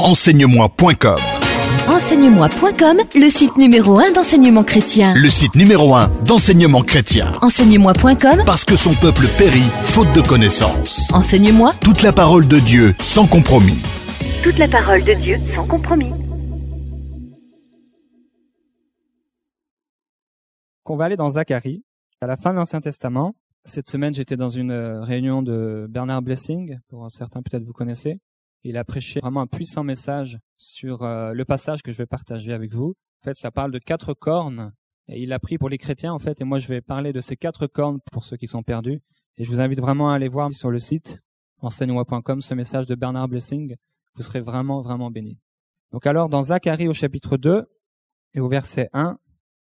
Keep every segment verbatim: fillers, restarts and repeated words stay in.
Enseigne-moi point com. Enseigne-moi point com, le site numéro un d'enseignement chrétien. Le site numéro un d'enseignement chrétien. Enseigne-moi point com, Parce que son peuple périt, faute de connaissance. Enseigne-moi Toute la parole de Dieu, sans compromis. toute la parole de Dieu sans compromis. On va aller dans Zacharie, à la fin de l'Ancien Testament. Cette semaine, j'étais dans une réunion de Bernard Blessing, pour certains peut-être vous connaissez. Il a prêché vraiment un puissant message sur euh, le passage que je vais partager avec vous. En fait, ça parle de quatre cornes, et il l'a pris pour les chrétiens, en fait, et moi je vais parler de ces quatre cornes pour ceux qui sont perdus. Et je vous invite vraiment à aller voir sur le site enseigne-moi point com ce message de Bernard Blessing. Vous serez vraiment, vraiment bénis. Donc alors, dans Zacharie au chapitre deux et au verset un,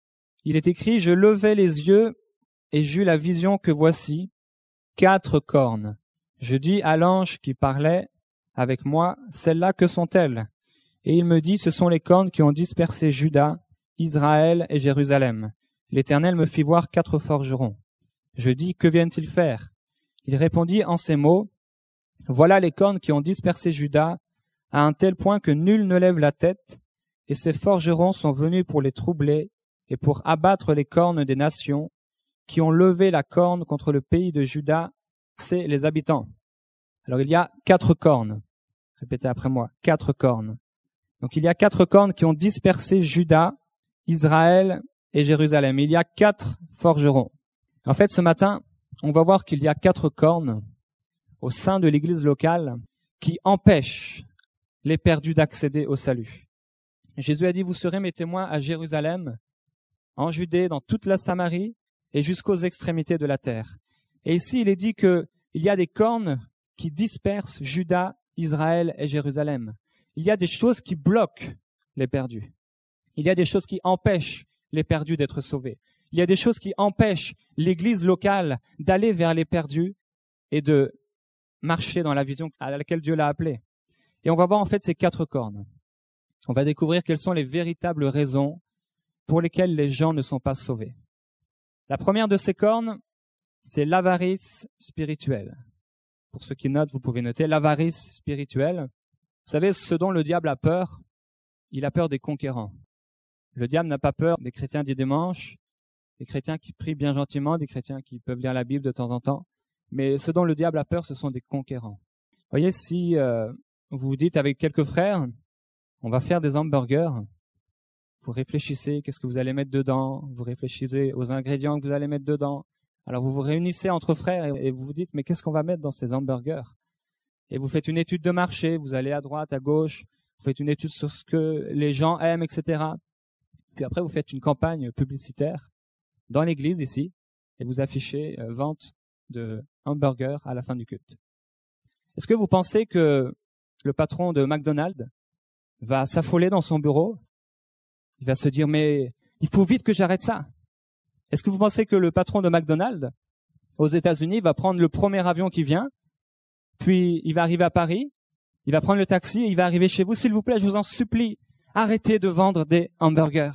il est écrit « Je levai les yeux et j'eus la vision que voici, quatre cornes. Je dis à l'ange qui parlait avec moi, celles-là, que sont-elles? Et il me dit, ce sont les cornes qui ont dispersé Juda, Israël et Jérusalem. L'Éternel me fit voir quatre forgerons. Je dis, que viennent-ils faire? Il répondit en ces mots, voilà les cornes qui ont dispersé Juda, à un tel point que nul ne lève la tête, et ces forgerons sont venus pour les troubler, et pour abattre les cornes des nations, qui ont levé la corne contre le pays de Juda, c'est les habitants. Alors il y a quatre cornes. Répétez après moi, quatre cornes. Donc il y a quatre cornes qui ont dispersé Juda, Israël et Jérusalem. Il y a quatre forgerons. En fait, ce matin, on va voir qu'il y a quatre cornes au sein de l'église locale qui empêchent les perdus d'accéder au salut. Jésus a dit, vous serez mes témoins à Jérusalem, en Judée, dans toute la Samarie et jusqu'aux extrémités de la terre. Et ici, il est dit qu'il y a des cornes qui dispersent Juda, Israël et Jérusalem. Il y a des choses qui bloquent les perdus. Il y a des choses qui empêchent les perdus d'être sauvés. Il y a des choses qui empêchent l'église locale d'aller vers les perdus et de marcher dans la vision à laquelle Dieu l'a appelé. Et on va voir en fait ces quatre cornes. On va découvrir quelles sont les véritables raisons pour lesquelles les gens ne sont pas sauvés. La première de ces cornes, c'est l'avarice spirituelle. Pour ceux qui notent, vous pouvez noter l'avarice spirituelle. Vous savez, ce dont le diable a peur, il a peur des conquérants. Le diable n'a pas peur des chrétiens du dimanche, des chrétiens qui prient bien gentiment, des chrétiens qui peuvent lire la Bible de temps en temps. Mais ce dont le diable a peur, ce sont des conquérants. Vous voyez, si euh, vous vous dites avec quelques frères, on va faire des hamburgers, vous réfléchissez, qu'est-ce que vous allez mettre dedans, vous réfléchissez aux ingrédients que vous allez mettre dedans. Alors vous vous réunissez entre frères et vous vous dites, mais qu'est-ce qu'on va mettre dans ces hamburgers? Et vous faites une étude de marché, vous allez à droite, à gauche, vous faites une étude sur ce que les gens aiment, et cetera. Puis après, vous faites une campagne publicitaire dans l'église ici et vous affichez euh, vente de hamburgers à la fin du culte. Est-ce que vous pensez que le patron de McDonald's va s'affoler dans son bureau? Il va se dire, mais il faut vite que j'arrête ça. Est-ce que vous pensez que le patron de McDonald's aux États-Unis va prendre le premier avion qui vient, puis il va arriver à Paris, il va prendre le taxi et il va arriver chez vous, s'il vous plaît, je vous en supplie, arrêtez de vendre des hamburgers.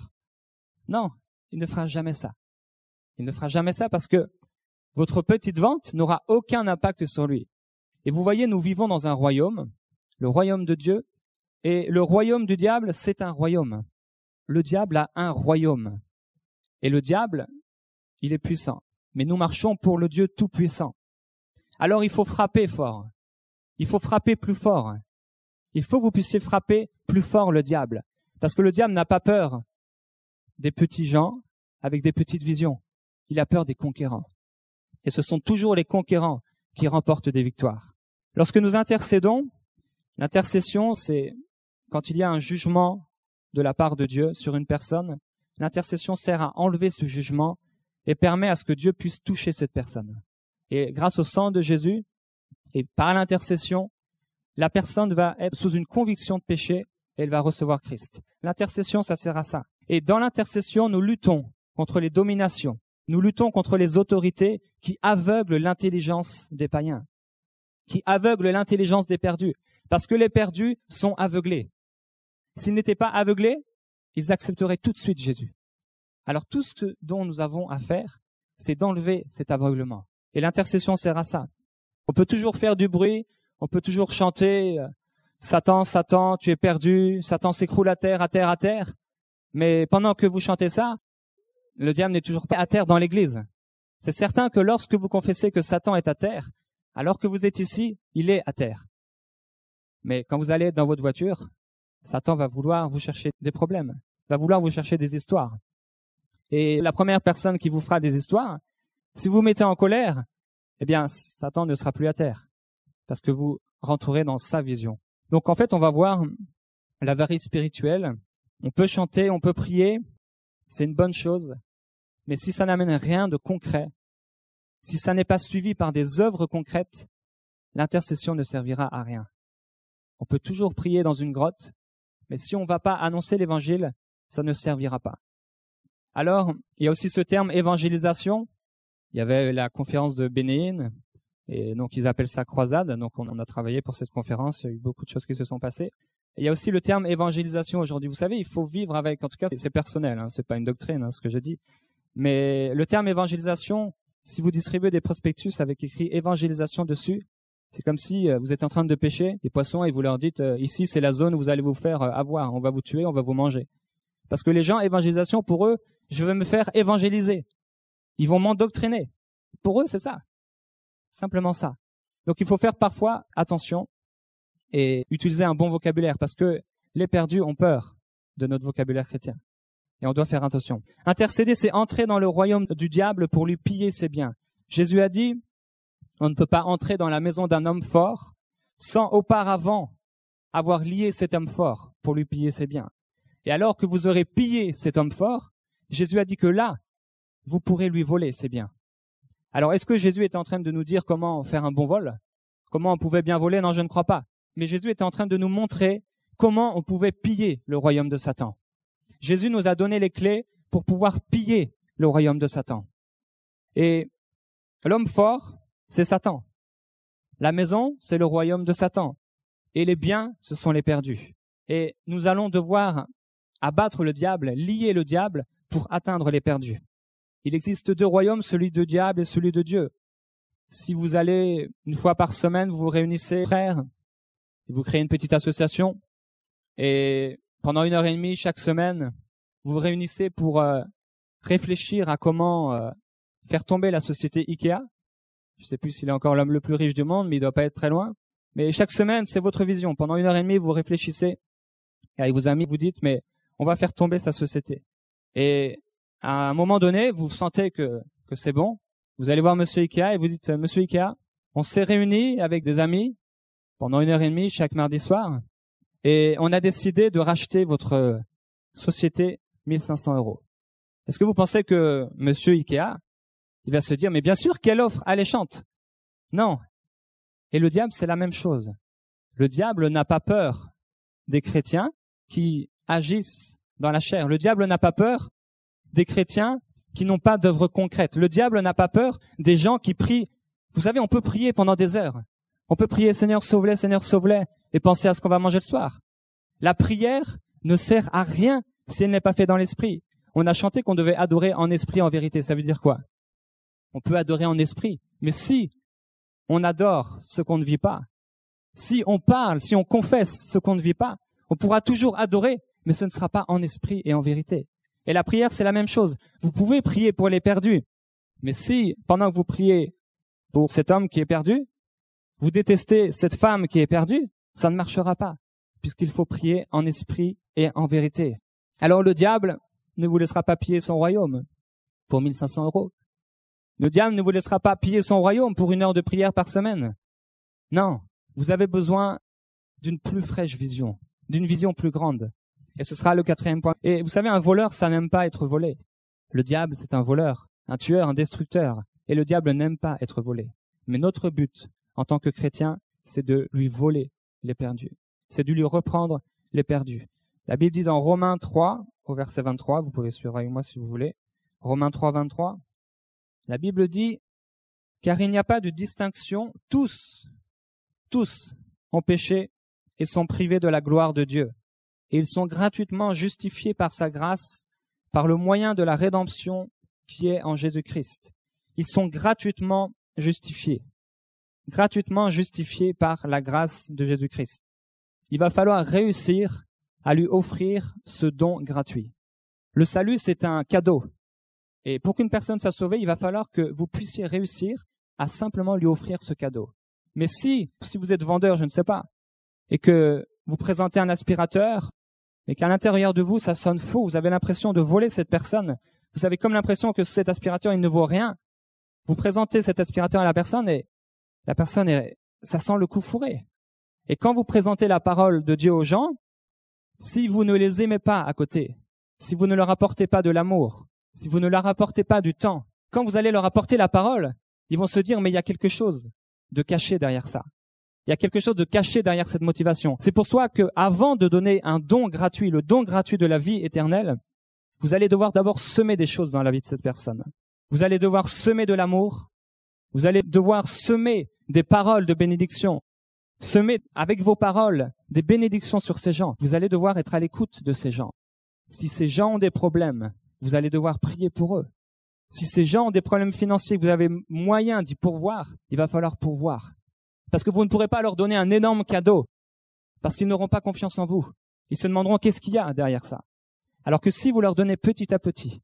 Non, il ne fera jamais ça. Il ne fera jamais ça parce que votre petite vente n'aura aucun impact sur lui. Et vous voyez, nous vivons dans un royaume, le royaume de Dieu, et le royaume du diable, c'est un royaume. Le diable a un royaume. Et le diable, il est puissant. Mais nous marchons pour le Dieu tout-puissant. Alors il faut frapper fort. Il faut frapper plus fort. Il faut que vous puissiez frapper plus fort le diable. Parce que le diable n'a pas peur des petits gens avec des petites visions. Il a peur des conquérants. Et ce sont toujours les conquérants qui remportent des victoires. Lorsque nous intercédons, l'intercession, c'est quand il y a un jugement de la part de Dieu sur une personne. L'intercession sert à enlever ce jugement et permet à ce que Dieu puisse toucher cette personne. Et grâce au sang de Jésus et par l'intercession, la personne va être sous une conviction de péché et elle va recevoir Christ. L'intercession, ça sert à ça. Et dans l'intercession, nous luttons contre les dominations. Nous luttons contre les autorités qui aveuglent l'intelligence des païens, qui aveuglent l'intelligence des perdus, parce que les perdus sont aveuglés. S'ils n'étaient pas aveuglés, ils accepteraient tout de suite Jésus. Alors tout ce dont nous avons à faire, c'est d'enlever cet aveuglement. Et l'intercession sert à ça. On peut toujours faire du bruit, on peut toujours chanter Satan, Satan, tu es perdu, Satan s'écroule à terre, à terre, à terre. Mais pendant que vous chantez ça, le diable n'est toujours pas à terre dans l'église. C'est certain que lorsque vous confessez que Satan est à terre, alors que vous êtes ici, il est à terre. Mais quand vous allez dans votre voiture, Satan va vouloir vous chercher des problèmes, va vouloir vous chercher des histoires. Et la première personne qui vous fera des histoires, si vous vous mettez en colère, eh bien, Satan ne sera plus à terre, parce que vous rentrerez dans sa vision. Donc en fait, on va voir la varie spirituelle. On peut chanter, on peut prier, c'est une bonne chose, mais si ça n'amène rien de concret, si ça n'est pas suivi par des œuvres concrètes, l'intercession ne servira à rien. On peut toujours prier dans une grotte, mais si on ne va pas annoncer l'évangile, ça ne servira pas. Alors, il y a aussi ce terme évangélisation. Il y avait la conférence de Bénéine, et donc ils appellent ça croisade. Donc on en a travaillé pour cette conférence, il y a eu beaucoup de choses qui se sont passées. Et il y a aussi le terme évangélisation aujourd'hui. Vous savez, il faut vivre avec, en tout cas c'est personnel, hein, c'est pas une doctrine hein, ce que je dis. Mais le terme évangélisation, si vous distribuez des prospectus avec écrit évangélisation dessus, c'est comme si vous êtes en train de pêcher des poissons et vous leur dites euh, ici c'est la zone où vous allez vous faire euh, avoir, on va vous tuer, on va vous manger. Parce que les gens, évangélisation, pour eux, je vais me faire évangéliser. Ils vont m'endoctriner. Pour eux, c'est ça. Simplement ça. Donc il faut faire parfois attention et utiliser un bon vocabulaire parce que les perdus ont peur de notre vocabulaire chrétien. Et on doit faire attention. Intercéder, c'est entrer dans le royaume du diable pour lui piller ses biens. Jésus a dit, on ne peut pas entrer dans la maison d'un homme fort sans auparavant avoir lié cet homme fort pour lui piller ses biens. Et alors que vous aurez pillé cet homme fort, Jésus a dit que là, vous pourrez lui voler ses biens. Alors, est-ce que Jésus était en train de nous dire comment faire un bon vol? Comment on pouvait bien voler? Non, je ne crois pas. Mais Jésus était en train de nous montrer comment on pouvait piller le royaume de Satan. Jésus nous a donné les clés pour pouvoir piller le royaume de Satan. Et l'homme fort, c'est Satan. La maison, c'est le royaume de Satan. Et les biens, ce sont les perdus. Et nous allons devoir abattre le diable, lier le diable pour atteindre les perdus. Il existe deux royaumes, celui de diable et celui de Dieu. Si vous allez une fois par semaine, vous vous réunissez, frères, vous créez une petite association et pendant une heure et demie chaque semaine, vous vous réunissez pour euh, réfléchir à comment euh, faire tomber la société Ikea. Je ne sais plus s'il est encore l'homme le plus riche du monde, mais il ne doit pas être très loin. Mais chaque semaine, c'est votre vision. Pendant une heure et demie, vous réfléchissez et avec vos amis, vous dites, mais on va faire tomber sa société. Et à un moment donné, vous sentez que, que c'est bon. Vous allez voir Monsieur Ikea et vous dites, Monsieur Ikea, on s'est réunis avec des amis pendant une heure et demie chaque mardi soir et on a décidé de racheter votre société mille cinq cents euros. Est-ce que vous pensez que Monsieur Ikea, il va se dire, mais bien sûr, quelle offre alléchante? Non. Et le diable, c'est la même chose. Le diable n'a pas peur des chrétiens qui agissent dans la chair. Le diable n'a pas peur des chrétiens qui n'ont pas d'œuvre concrète. Le diable n'a pas peur des gens qui prient. Vous savez, on peut prier pendant des heures. On peut prier « Seigneur, sauve-les, Seigneur, sauve-les » et penser à ce qu'on va manger le soir. La prière ne sert à rien si elle n'est pas faite dans l'esprit. On a chanté qu'on devait adorer en esprit, en vérité. Ça veut dire quoi? On peut adorer en esprit. Mais si on adore ce qu'on ne vit pas, si on parle, si on confesse ce qu'on ne vit pas, on pourra toujours adorer, mais ce ne sera pas en esprit et en vérité. Et la prière, c'est la même chose. Vous pouvez prier pour les perdus. Mais si, pendant que vous priez pour cet homme qui est perdu, vous détestez cette femme qui est perdue, ça ne marchera pas, puisqu'il faut prier en esprit et en vérité. Alors le diable ne vous laissera pas piller son royaume pour mille cinq cents euros. Le diable ne vous laissera pas piller son royaume pour une heure de prière par semaine. Non, vous avez besoin d'une plus fraîche vision, d'une vision plus grande. Et ce sera le quatrième point. Et vous savez, un voleur, ça n'aime pas être volé. Le diable, c'est un voleur, un tueur, un destructeur. Et le diable n'aime pas être volé. Mais notre but, en tant que chrétien, c'est de lui voler les perdus. C'est de lui reprendre les perdus. La Bible dit dans Romains trois, au verset vingt-trois, vous pouvez suivre avec moi si vous voulez. Romains trois, vingt-trois. La Bible dit, car il n'y a pas de distinction, tous, tous ont péché et sont privés de la gloire de Dieu. Et ils sont gratuitement justifiés par sa grâce, par le moyen de la rédemption qui est en Jésus-Christ. Ils sont gratuitement justifiés. Gratuitement justifiés par la grâce de Jésus-Christ. il va falloir réussir à lui offrir ce don gratuit. Le salut, c'est un cadeau. Et pour qu'une personne soit sauvée, il va falloir que vous puissiez réussir à simplement lui offrir ce cadeau. Mais si, si vous êtes vendeur, je ne sais pas, et que vous présentez un aspirateur, et qu'à l'intérieur de vous, ça sonne faux, vous avez l'impression de voler cette personne, vous avez comme l'impression que cet aspirateur, il ne vaut rien. Vous présentez cet aspirateur à la personne et la personne, est, ça sent le coup fourré. Et quand vous présentez la parole de Dieu aux gens, si vous ne les aimez pas à côté, si vous ne leur apportez pas de l'amour, si vous ne leur apportez pas du temps, quand vous allez leur apporter la parole, ils vont se dire, mais il y a quelque chose de caché derrière ça. Il y a quelque chose de caché derrière cette motivation. C'est pour ça que, avant de donner un don gratuit, le don gratuit de la vie éternelle, vous allez devoir d'abord semer des choses dans la vie de cette personne. Vous allez devoir semer de l'amour. Vous allez devoir semer des paroles de bénédiction. Semer avec vos paroles des bénédictions sur ces gens. Vous allez devoir être à l'écoute de ces gens. Si ces gens ont des problèmes, vous allez devoir prier pour eux. Si ces gens ont des problèmes financiers, que vous avez moyen d'y pourvoir, il va falloir pourvoir. Parce que vous ne pourrez pas leur donner un énorme cadeau, parce qu'ils n'auront pas confiance en vous. Ils se demanderont qu'est-ce qu'il y a derrière ça. Alors que si vous leur donnez petit à petit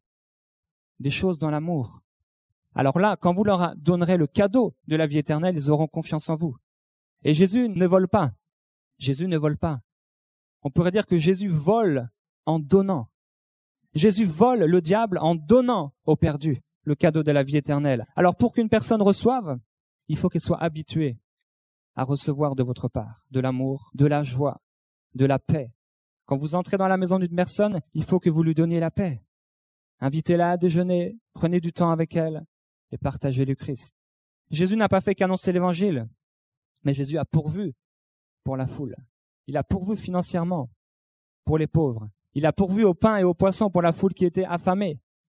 des choses dans l'amour, alors là, quand vous leur donnerez le cadeau de la vie éternelle, ils auront confiance en vous. Et Jésus ne vole pas. Jésus ne vole pas. On pourrait dire que Jésus vole en donnant. Jésus vole le diable en donnant au perdu le cadeau de la vie éternelle. Alors pour qu'une personne reçoive, il faut qu'elle soit habituée à recevoir de votre part de l'amour, de la joie, de la paix. Quand vous entrez dans la maison d'une personne, il faut que vous lui donniez la paix. Invitez-la à déjeuner, prenez du temps avec elle et partagez le Christ. Jésus n'a pas fait qu'annoncer l'évangile, mais Jésus a pourvu pour la foule. Il a pourvu financièrement pour les pauvres. Il a pourvu au pain et au poisson pour la foule qui était affamée.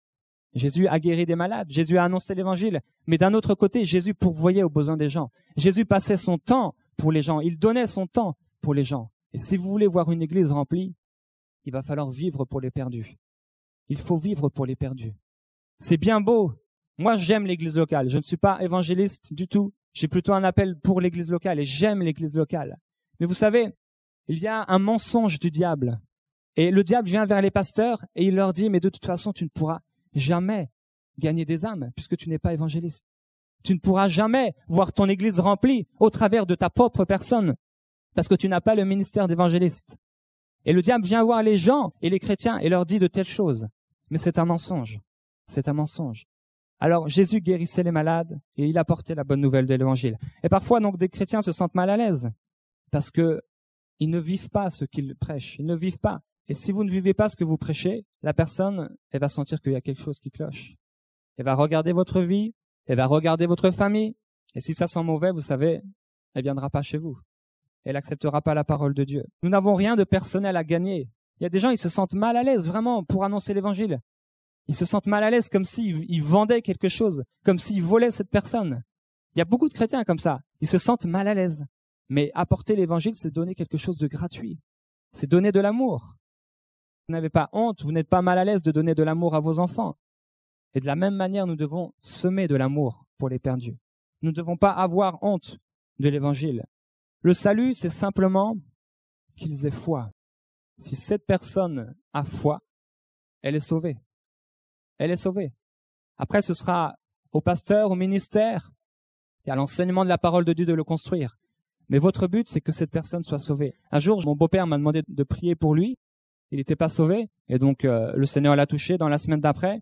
Jésus a guéri des malades. Jésus a annoncé l'évangile. Mais d'un autre côté, Jésus pourvoyait aux besoins des gens. Jésus passait son temps pour les gens. Il donnait son temps pour les gens. Et si vous voulez voir une église remplie, il va falloir vivre pour les perdus. Il faut vivre pour les perdus. C'est bien beau. Moi, j'aime l'église locale. Je ne suis pas évangéliste du tout. J'ai plutôt un appel pour l'église locale et j'aime l'église locale. Mais vous savez, il y a un mensonge du diable. Et le diable vient vers les pasteurs et il leur dit, mais de toute façon, tu ne pourras jamais gagner des âmes puisque tu n'es pas évangéliste. Tu ne pourras jamais voir ton église remplie au travers de ta propre personne parce que tu n'as pas le ministère d'évangéliste. Et le diable vient voir les gens et les chrétiens et leur dit de telles choses. Mais c'est un mensonge. C'est un mensonge. Alors Jésus guérissait les malades et il apportait la bonne nouvelle de l'évangile. Et parfois donc des chrétiens se sentent mal à l'aise parce que ils ne vivent pas ce qu'ils prêchent. Ils ne vivent pas. Et si vous ne vivez pas ce que vous prêchez, la personne, elle va sentir qu'il y a quelque chose qui cloche. Elle va regarder votre vie, elle va regarder votre famille, et si ça sent mauvais, vous savez, elle viendra pas chez vous. Elle n'acceptera pas la parole de Dieu. Nous n'avons rien de personnel à gagner. Il y a des gens, ils se sentent mal à l'aise, vraiment, pour annoncer l'évangile. Ils se sentent mal à l'aise comme s'ils ils vendaient quelque chose, comme s'ils volaient cette personne. Il y a beaucoup de chrétiens comme ça. Ils se sentent mal à l'aise. Mais apporter l'évangile, c'est donner quelque chose de gratuit. C'est donner de l'amour. Vous n'avez pas honte, vous n'êtes pas mal à l'aise de donner de l'amour à vos enfants. Et de la même manière, nous devons semer de l'amour pour les perdus. Nous ne devons pas avoir honte de l'évangile. Le salut, c'est simplement qu'ils aient foi. Si cette personne a foi, elle est sauvée. Elle est sauvée. Après, ce sera au pasteur, au ministère et à l'enseignement de la parole de Dieu de le construire. Mais votre but, c'est que cette personne soit sauvée. Un jour, mon beau-père m'a demandé de prier pour lui. Il n'était pas sauvé, et donc euh, le Seigneur l'a touché dans la semaine d'après.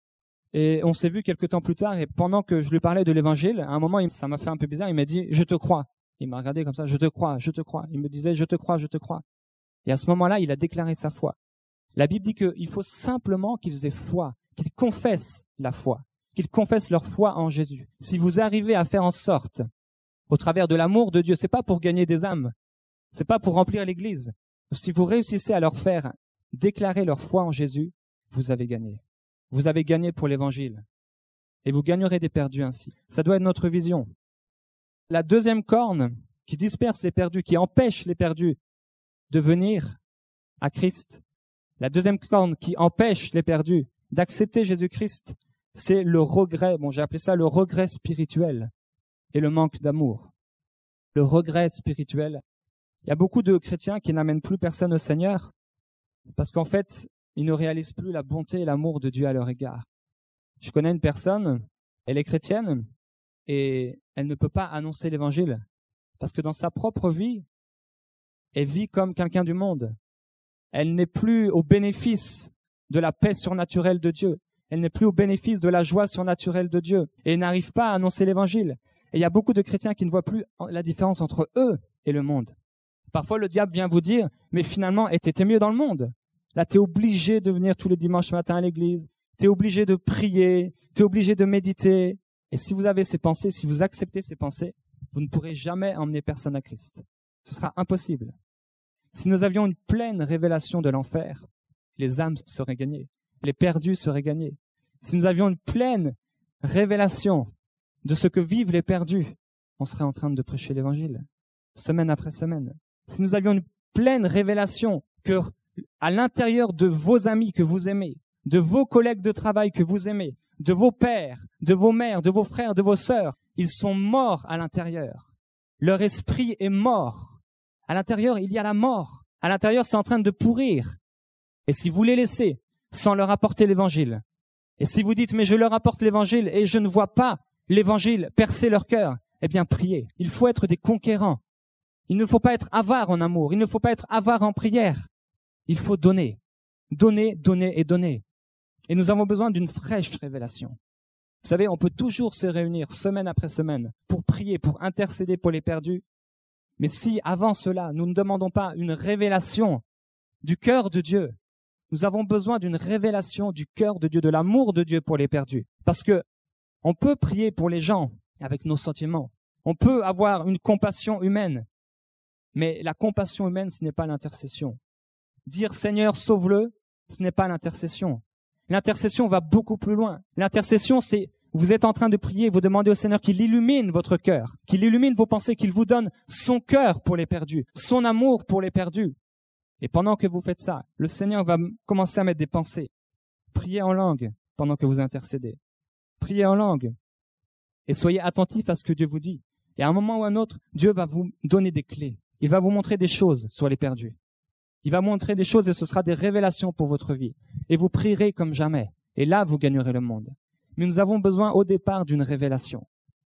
Et on s'est vu quelques temps plus tard, et pendant que je lui parlais de l'évangile, à un moment, il, ça m'a fait un peu bizarre, il m'a dit « Je te crois ». Il m'a regardé comme ça « Je te crois, je te crois ». Il me disait « Je te crois, je te crois ». Et à ce moment-là, il a déclaré sa foi. La Bible dit qu'il faut simplement qu'ils aient foi, qu'ils confessent la foi, qu'ils confessent leur foi en Jésus. Si vous arrivez à faire en sorte, au travers de l'amour de Dieu, c'est pas pour gagner des âmes, c'est pas pour remplir l'église. Si vous réussissez à leur faire déclarer leur foi en Jésus, vous avez gagné. Vous avez gagné pour l'évangile. Et vous gagnerez des perdus ainsi. Ça doit être notre vision. La deuxième corne qui disperse les perdus, qui empêche les perdus de venir à Christ, la deuxième corne qui empêche les perdus d'accepter Jésus-Christ, c'est le regret. Bon, j'ai appelé ça le regret spirituel et le manque d'amour. Le regret spirituel Il y a beaucoup de chrétiens qui n'amènent plus personne au Seigneur parce qu'en fait, ils ne réalisent plus la bonté et l'amour de Dieu à leur égard. Je connais une personne, elle est chrétienne et elle ne peut pas annoncer l'évangile parce que dans sa propre vie, elle vit comme quelqu'un du monde. Elle n'est plus au bénéfice de la paix surnaturelle de Dieu. Elle n'est plus au bénéfice de la joie surnaturelle de Dieu et n'arrive pas à annoncer l'évangile. Et il y a beaucoup de chrétiens qui ne voient plus la différence entre eux et le monde. Parfois, le diable vient vous dire, mais finalement, t'étais mieux dans le monde. Là, t'es obligé de venir tous les dimanches matin à l'église. T'es obligé de prier. T'es obligé de méditer. Et si vous avez ces pensées, si vous acceptez ces pensées, vous ne pourrez jamais emmener personne à Christ. Ce sera impossible. Si nous avions une pleine révélation de l'enfer, les âmes seraient gagnées. Les perdus seraient gagnés. Si nous avions une pleine révélation de ce que vivent les perdus, on serait en train de prêcher l'évangile, semaine après semaine. Si nous avions une pleine révélation que, à l'intérieur de vos amis que vous aimez, de vos collègues de travail que vous aimez, de vos pères, de vos mères, de vos frères, de vos sœurs, ils sont morts à l'intérieur. Leur esprit est mort. À l'intérieur, il y a la mort. À l'intérieur, c'est en train de pourrir. Et si vous les laissez sans leur apporter l'évangile, et si vous dites, mais je leur apporte l'évangile et je ne vois pas l'évangile percer leur cœur, eh bien, priez. Il faut être des conquérants. Il ne faut pas être avare en amour. Il ne faut pas être avare en prière. Il faut donner. Donner, donner et donner. Et nous avons besoin d'une fraîche révélation. Vous savez, on peut toujours se réunir semaine après semaine pour prier, pour intercéder pour les perdus. Mais si, avant cela, nous ne demandons pas une révélation du cœur de Dieu, nous avons besoin d'une révélation du cœur de Dieu, de l'amour de Dieu pour les perdus. Parce que on peut prier pour les gens avec nos sentiments. On peut avoir une compassion humaine. Mais la compassion humaine, ce n'est pas l'intercession. Dire Seigneur, sauve-le, ce n'est pas l'intercession. L'intercession va beaucoup plus loin. L'intercession, c'est vous êtes en train de prier, vous demandez au Seigneur qu'il illumine votre cœur, qu'il illumine vos pensées, qu'il vous donne son cœur pour les perdus, son amour pour les perdus. Et pendant que vous faites ça, le Seigneur va commencer à mettre des pensées. Priez en langue pendant que vous intercédez. Priez en langue. Et soyez attentifs à ce que Dieu vous dit. Et à un moment ou à un autre, Dieu va vous donner des clés. Il va vous montrer des choses sur les perdus. Il va montrer des choses et ce sera des révélations pour votre vie. Et vous prierez comme jamais. Et là, vous gagnerez le monde. Mais nous avons besoin au départ d'une révélation.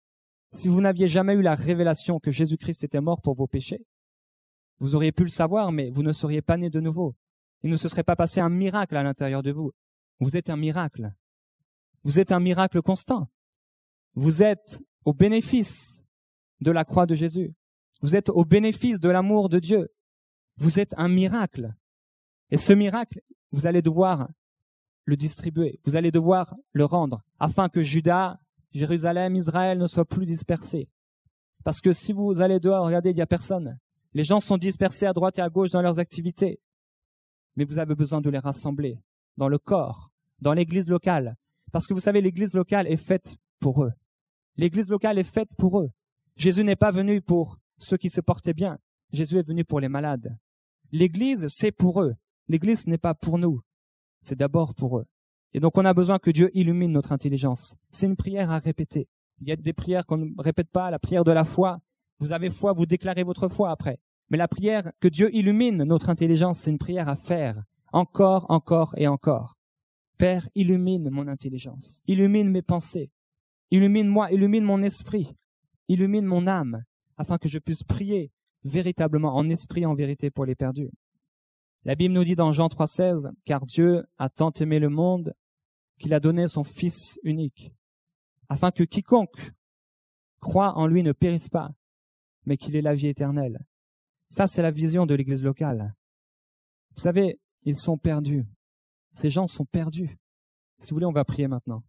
Si vous n'aviez jamais eu la révélation que Jésus-Christ était mort pour vos péchés, vous auriez pu le savoir, mais vous ne seriez pas né de nouveau. Il ne se serait pas passé un miracle à l'intérieur de vous. Vous êtes un miracle. Vous êtes un miracle constant. Vous êtes au bénéfice de la croix de Jésus. Vous êtes au bénéfice de l'amour de Dieu. Vous êtes un miracle. Et ce miracle, vous allez devoir le distribuer. Vous allez devoir le rendre afin que Juda, Jérusalem, Israël ne soient plus dispersés. Parce que si vous allez dehors, regardez, il n'y a personne. Les gens sont dispersés à droite et à gauche dans leurs activités. Mais vous avez besoin de les rassembler dans le corps, dans l'église locale. Parce que vous savez, l'église locale est faite pour eux. L'église locale est faite pour eux. Jésus n'est pas venu pour ceux qui se portaient bien. Jésus est venu pour les malades. L'église, c'est pour eux. L'église n'est pas pour nous. C'est d'abord pour eux. Et donc, on a besoin que Dieu illumine notre intelligence. C'est une prière à répéter. Il y a des prières qu'on ne répète pas, la prière de la foi. Vous avez foi, vous déclarez votre foi après. Mais la prière que Dieu illumine notre intelligence, c'est une prière à faire. Encore, encore et encore. Père, illumine mon intelligence. Illumine mes pensées. Illumine-moi, illumine mon esprit. Illumine mon âme, afin que je puisse prier véritablement en esprit et en vérité pour les perdus. La Bible nous dit dans Jean trois seize, « Car Dieu a tant aimé le monde qu'il a donné son Fils unique, afin que quiconque croit en lui ne périsse pas, mais qu'il ait la vie éternelle. » Ça, c'est la vision de l'Église locale. Vous savez, ils sont perdus. Ces gens sont perdus. Si vous voulez, on va prier maintenant.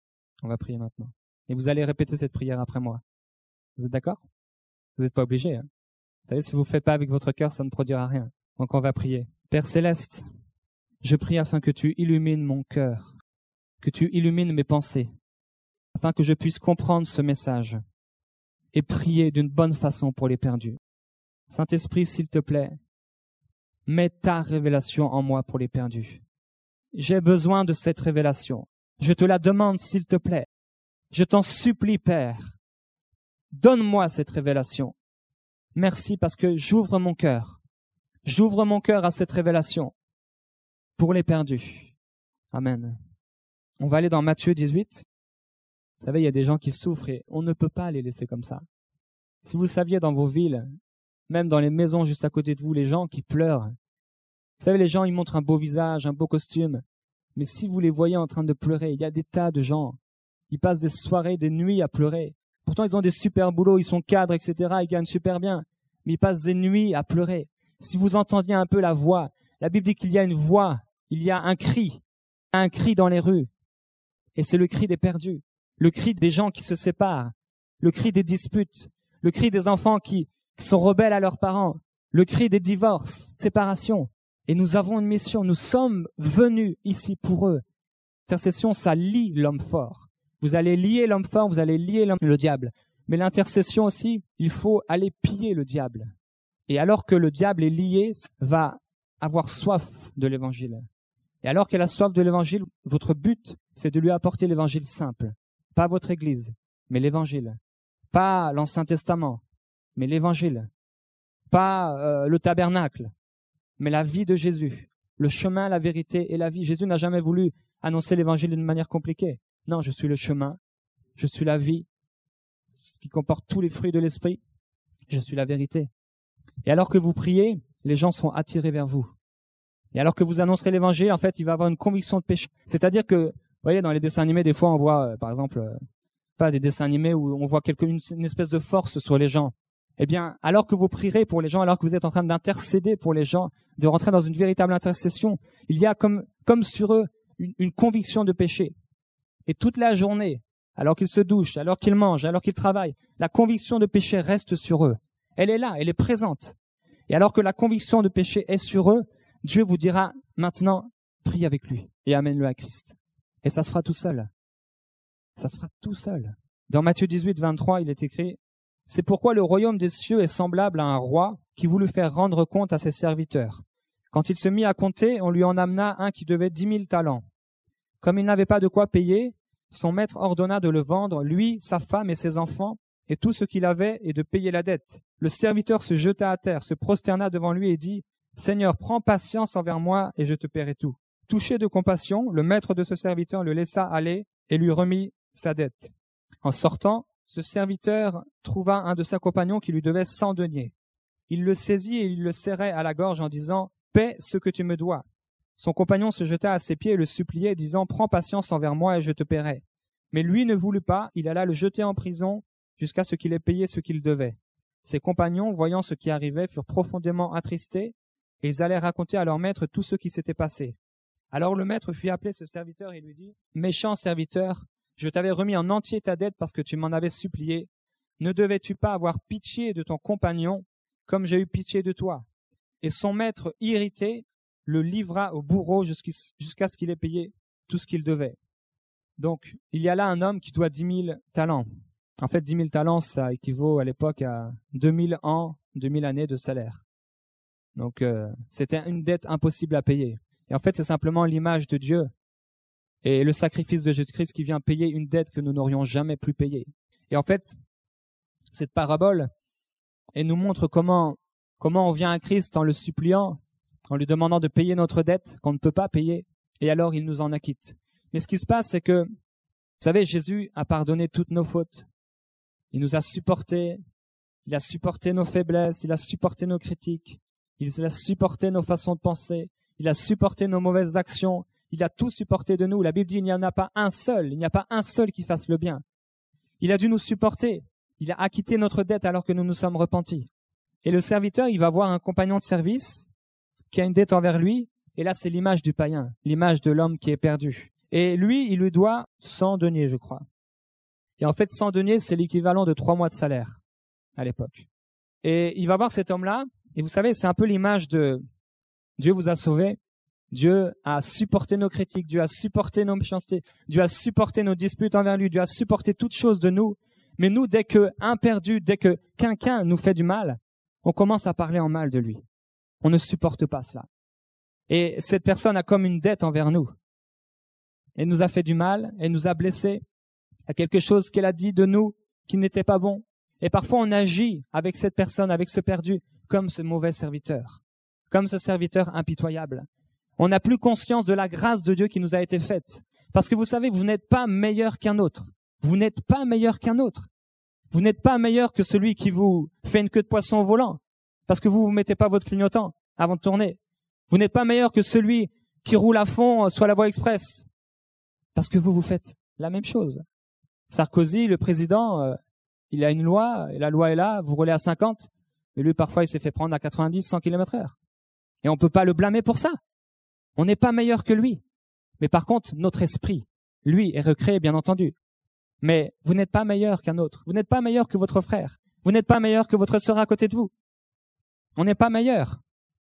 On va prier maintenant. Et vous allez répéter cette prière après moi. Vous êtes d'accord? Vous n'êtes pas obligés. Hein? Vous savez, si vous ne faites pas avec votre cœur, ça ne produira rien. Donc on va prier. Père Céleste, je prie afin que tu illumines mon cœur, que tu illumines mes pensées, afin que je puisse comprendre ce message et prier d'une bonne façon pour les perdus. Saint-Esprit, s'il te plaît, mets ta révélation en moi pour les perdus. J'ai besoin de cette révélation. Je te la demande, s'il te plaît. Je t'en supplie, Père. Donne-moi cette révélation. merci parce que j'ouvre mon cœur. J'ouvre mon cœur à cette révélation pour les perdus. Amen. On va aller dans Matthieu dix-huit. Vous savez, il y a des gens qui souffrent et on ne peut pas les laisser comme ça. Si vous saviez dans vos villes, même dans les maisons juste à côté de vous, les gens qui pleurent. Vous savez, les gens, ils montrent un beau visage, un beau costume. Mais si vous les voyez en train de pleurer, il y a des tas de gens. Ils passent des soirées, des nuits à pleurer. Pourtant, ils ont des super boulots, ils sont cadres, et cetera. Ils gagnent super bien. Mais ils passent des nuits à pleurer. Si vous entendiez un peu la voix, la Bible dit qu'il y a une voix, il y a un cri, un cri dans les rues. Et c'est le cri des perdus, le cri des gens qui se séparent, le cri des disputes, le cri des enfants qui, qui sont rebelles à leurs parents, le cri des divorces, séparations. Et nous avons une mission, nous sommes venus ici pour eux. L'intercession, ça lie l'homme fort. Vous allez lier l'homme fort, vous allez lier l'homme, le diable. Mais l'intercession aussi, il faut aller piller le diable. Et alors que le diable est lié, va avoir soif de l'évangile. Et alors qu'elle a soif de l'évangile, votre but, c'est de lui apporter l'évangile simple. Pas votre église, mais l'évangile. Pas l'Ancien Testament, mais l'évangile. Pas euh, le tabernacle, mais la vie de Jésus. Le chemin, la vérité et la vie. Jésus n'a jamais voulu annoncer l'évangile d'une manière compliquée. Non, je suis le chemin, je suis la vie, ce qui comporte tous les fruits de l'esprit. Je suis la vérité. Et alors que vous priez, les gens seront attirés vers vous. Et alors que vous annoncerez l'évangile, en fait, il va avoir une conviction de péché. C'est-à-dire que, vous voyez, dans les dessins animés, des fois, on voit, euh, par exemple, euh, pas des dessins animés où on voit quelque, une, une espèce de force sur les gens. Eh bien, alors que vous prierez pour les gens, alors que vous êtes en train d'intercéder pour les gens, de rentrer dans une véritable intercession, il y a comme, comme sur eux une, une conviction de péché. Et toute la journée, alors qu'ils se douchent, alors qu'ils mangent, alors qu'ils travaillent, la conviction de péché reste sur eux. Elle est là, elle est présente. Et alors que la conviction de péché est sur eux, Dieu vous dira maintenant, prie avec lui et amène-le à Christ. Et ça se fera tout seul. Ça se fera tout seul. Dans Matthieu dix-huit, vingt-trois, il est écrit « C'est pourquoi le royaume des cieux est semblable à un roi qui voulut faire rendre compte à ses serviteurs. Quand il se mit à compter, on lui en amena un qui devait dix mille talents. Comme il n'avait pas de quoi payer, son maître ordonna de le vendre, lui, sa femme et ses enfants, et tout ce qu'il avait, et de payer la dette. Le serviteur se jeta à terre, se prosterna devant lui et dit « Seigneur, prends patience envers moi, et je te paierai tout. » Touché de compassion, le maître de ce serviteur le laissa aller et lui remit sa dette. En sortant, ce serviteur trouva un de ses compagnons qui lui devait cent deniers. Il le saisit et il le serrait à la gorge en disant « Paie ce que tu me dois. » Son compagnon se jeta à ses pieds et le suppliait, disant « Prends patience envers moi et je te paierai. » Mais lui ne voulut pas, il alla le jeter en prison jusqu'à ce qu'il ait payé ce qu'il devait. Ses compagnons, voyant ce qui arrivait, furent profondément attristés et ils allèrent raconter à leur maître tout ce qui s'était passé. Alors le maître fit appeler ce serviteur et lui dit « Méchant serviteur, je t'avais remis en entier ta dette parce que tu m'en avais supplié. Ne devais-tu pas avoir pitié de ton compagnon comme j'ai eu pitié de toi ?» Et son maître, irrité, le livra au bourreau jusqu'à ce qu'il ait payé tout ce qu'il devait. Donc, il y a là un homme qui doit dix mille talents. En fait, dix mille talents, ça équivaut à l'époque à deux mille ans, deux mille années de salaire. Donc, euh, c'était une dette impossible à payer. Et en fait, c'est simplement l'image de Dieu et le sacrifice de Jésus-Christ qui vient payer une dette que nous n'aurions jamais pu payer. Et en fait, cette parabole, elle nous montre comment, comment on vient à Christ en le suppliant, en lui demandant de payer notre dette qu'on ne peut pas payer, et alors il nous en acquitte. Mais ce qui se passe, c'est que, vous savez, Jésus a pardonné toutes nos fautes. Il nous a supportés, il a supporté nos faiblesses, il a supporté nos critiques, il a supporté nos façons de penser, il a supporté nos mauvaises actions, il a tout supporté de nous. La Bible dit, il n'y en a pas un seul, il n'y a pas un seul qui fasse le bien. Il a dû nous supporter, il a acquitté notre dette alors que nous nous sommes repentis. Et le serviteur, il va voir un compagnon de service qui a une dette envers lui, et là c'est l'image du païen, l'image de l'homme qui est perdu. Et lui, il lui doit cent deniers, je crois. Et en fait, cent deniers, c'est l'équivalent de trois mois de salaire à l'époque. Et il va voir cet homme-là, et vous savez, c'est un peu l'image de Dieu vous a sauvés, Dieu a supporté nos critiques, Dieu a supporté nos méchancetés, Dieu a supporté nos disputes envers lui, Dieu a supporté toutes choses de nous. Mais nous, dès que un perdu, dès que quelqu'un nous fait du mal, on commence à parler en mal de lui. On ne supporte pas cela. Et cette personne a comme une dette envers nous. Elle nous a fait du mal, elle nous a blessés. Il y a quelque chose qu'elle a dit de nous qui n'était pas bon. Et parfois, on agit avec cette personne, avec ce perdu, comme ce mauvais serviteur, comme ce serviteur impitoyable. On n'a plus conscience de la grâce de Dieu qui nous a été faite. Parce que vous savez, vous n'êtes pas meilleur qu'un autre. Vous n'êtes pas meilleur qu'un autre. Vous n'êtes pas meilleur que celui qui vous fait une queue de poisson au volant, parce que vous vous mettez pas votre clignotant avant de tourner. Vous n'êtes pas meilleur que celui qui roule à fond sur la voie express, parce que vous, vous faites la même chose. Sarkozy, le président, euh, il a une loi, et la loi est là, vous roulez à cinquante, mais lui, parfois, il s'est fait prendre à quatre-vingt-dix, cent kilomètres heure. Et on peut pas le blâmer pour ça. On n'est pas meilleur que lui. Mais par contre, notre esprit, lui, est recréé, bien entendu. Mais vous n'êtes pas meilleur qu'un autre. Vous n'êtes pas meilleur que votre frère. Vous n'êtes pas meilleur que votre sœur à côté de vous. On n'est pas meilleur.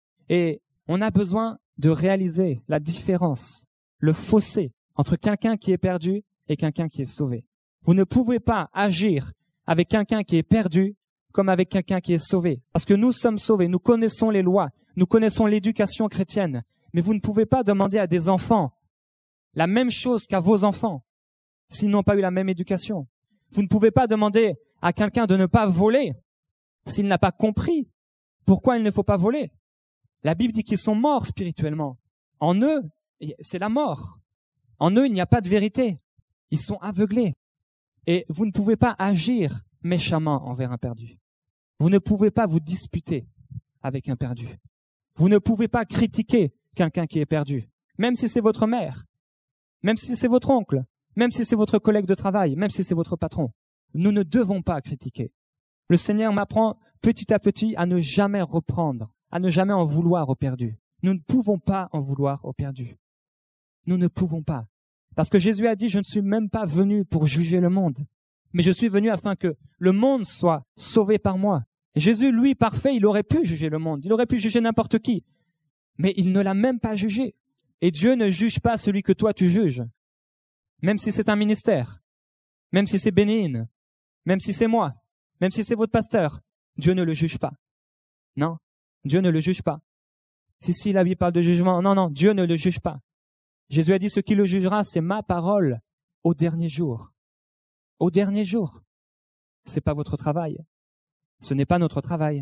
Et on a besoin de réaliser la différence, le fossé entre quelqu'un qui est perdu et quelqu'un qui est sauvé. Vous ne pouvez pas agir avec quelqu'un qui est perdu comme avec quelqu'un qui est sauvé. Parce que nous sommes sauvés, nous connaissons les lois, nous connaissons l'éducation chrétienne. Mais vous ne pouvez pas demander à des enfants la même chose qu'à vos enfants s'ils n'ont pas eu la même éducation. Vous ne pouvez pas demander à quelqu'un de ne pas voler s'il n'a pas compris pourquoi il ne faut pas voler. La Bible dit qu'ils sont morts spirituellement. En eux, c'est la mort. En eux, il n'y a pas de vérité. Ils sont aveuglés. Et vous ne pouvez pas agir méchamment envers un perdu. Vous ne pouvez pas vous disputer avec un perdu. Vous ne pouvez pas critiquer quelqu'un qui est perdu, même si c'est votre mère, même si c'est votre oncle, même si c'est votre collègue de travail, même si c'est votre patron. Nous ne devons pas critiquer. Le Seigneur m'apprend petit à petit à ne jamais reprendre, à ne jamais en vouloir au perdu. Nous ne pouvons pas en vouloir au perdu. Nous ne pouvons pas. Parce que Jésus a dit, je ne suis même pas venu pour juger le monde, mais je suis venu afin que le monde soit sauvé par moi. Et Jésus, lui, parfait, il aurait pu juger le monde, il aurait pu juger n'importe qui, mais il ne l'a même pas jugé. Et Dieu ne juge pas celui que toi tu juges, même si c'est un ministère, même si c'est Bénéine, même si c'est moi, même si c'est votre pasteur. Dieu ne le juge pas. Non, Dieu ne le juge pas. Si, si, la Bible parle de jugement, non, non, Dieu ne le juge pas. Jésus a dit, ce qui le jugera, c'est ma parole au dernier jour. Au dernier jour. C'est pas votre travail. Ce n'est pas notre travail.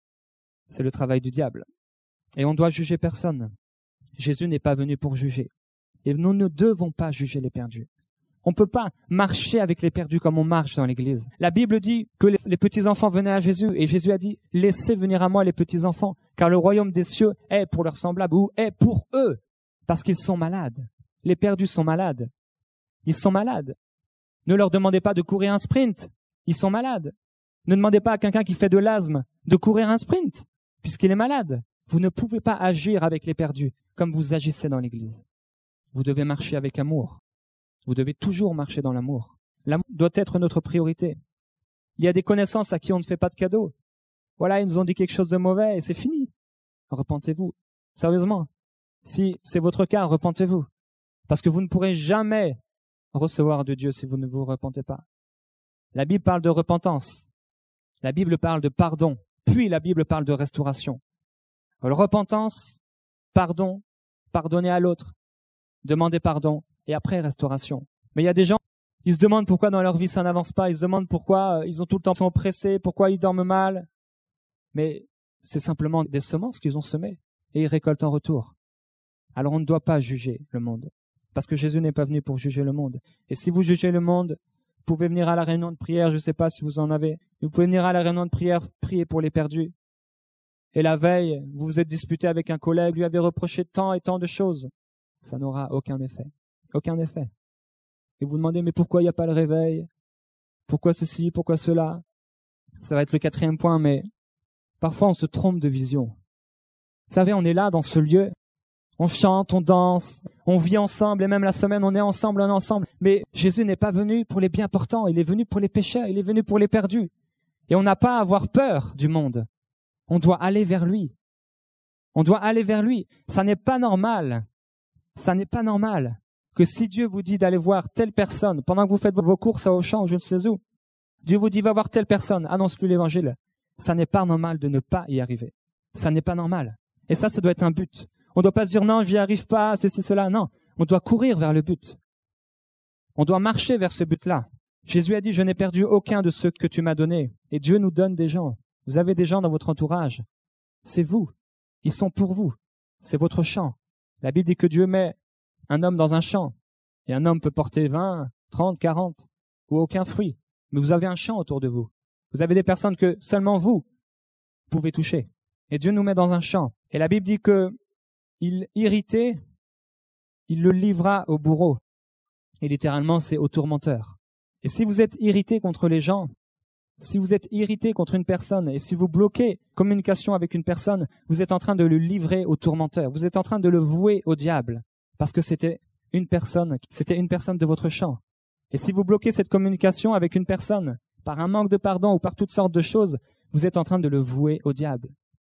C'est le travail du diable. Et on doit juger personne. Jésus n'est pas venu pour juger. Et nous ne devons pas juger les perdus. On ne peut pas marcher avec les perdus comme on marche dans l'église. La Bible dit que les, les petits-enfants venaient à Jésus, et Jésus a dit, laissez venir à moi les petits-enfants, car le royaume des cieux est pour leurs semblables, ou est pour eux, parce qu'ils sont malades. Les perdus sont malades. Ils sont malades. Ne leur demandez pas de courir un sprint. Ils sont malades. Ne demandez pas à quelqu'un qui fait de l'asthme de courir un sprint, puisqu'il est malade. Vous ne pouvez pas agir avec les perdus comme vous agissez dans l'église. Vous devez marcher avec amour. Vous devez toujours marcher dans l'amour. L'amour doit être notre priorité. Il y a des connaissances à qui on ne fait pas de cadeaux. Voilà, ils nous ont dit quelque chose de mauvais et c'est fini. Repentez-vous. Sérieusement. Si c'est votre cas, repentez-vous. Parce que vous ne pourrez jamais recevoir de Dieu si vous ne vous repentez pas. La Bible parle de repentance. La Bible parle de pardon. Puis la Bible parle de restauration. Alors, repentance, pardon, pardonner à l'autre, demander pardon, et après restauration. Mais il y a des gens, ils se demandent pourquoi dans leur vie ça n'avance pas, ils se demandent pourquoi ils ont tout le temps sont oppressés, pourquoi ils dorment mal. Mais c'est simplement des semences qu'ils ont semées, et ils récoltent en retour. Alors on ne doit pas juger le monde, parce que Jésus n'est pas venu pour juger le monde. Et si vous jugez le monde, vous pouvez venir à la réunion de prière, je ne sais pas si vous en avez, vous pouvez venir à la réunion de prière, prier pour les perdus. Et la veille, vous vous êtes disputé avec un collègue, lui avez reproché tant et tant de choses. Ça n'aura aucun effet. Aucun effet. Et vous demandez, mais pourquoi il n'y a pas le réveil? Pourquoi ceci? Pourquoi cela? Ça va être le quatrième point, mais parfois on se trompe de vision. Vous savez, on est là dans ce lieu, on chante, on danse, on vit ensemble, et même la semaine, on est ensemble, on est ensemble. Mais Jésus n'est pas venu pour les bien portants, il est venu pour les pécheurs, il est venu pour les perdus. Et on n'a pas à avoir peur du monde. On doit aller vers lui. On doit aller vers lui. Ça n'est pas normal. Ça n'est pas normal que si Dieu vous dit d'aller voir telle personne, pendant que vous faites vos courses à Auchan ou je ne sais où, Dieu vous dit va voir telle personne, annonce-lui l'évangile. Ça n'est pas normal de ne pas y arriver. Ça n'est pas normal. Et ça, ça doit être un but. On ne doit pas se dire non, j'y arrive pas, ceci, cela. Non. On doit courir vers le but. On doit marcher vers ce but-là. Jésus a dit, je n'ai perdu aucun de ceux que tu m'as donnés. Et Dieu nous donne des gens. Vous avez des gens dans votre entourage. C'est vous. Ils sont pour vous. C'est votre champ. La Bible dit que Dieu met un homme dans un champ. Et un homme peut porter vingt, trente, quarante ou aucun fruit. Mais vous avez un champ autour de vous. Vous avez des personnes que seulement vous pouvez toucher. Et Dieu nous met dans un champ. Et la Bible dit que il irrité, il le livra au bourreau. Et littéralement, c'est au tourmenteur. Et si vous êtes irrité contre les gens, si vous êtes irrité contre une personne, et si vous bloquez communication avec une personne, vous êtes en train de le livrer au tourmenteur. Vous êtes en train de le vouer au diable. Parce que c'était une personne, c'était une personne de votre champ. Et si vous bloquez cette communication avec une personne, par un manque de pardon ou par toutes sortes de choses, vous êtes en train de le vouer au diable.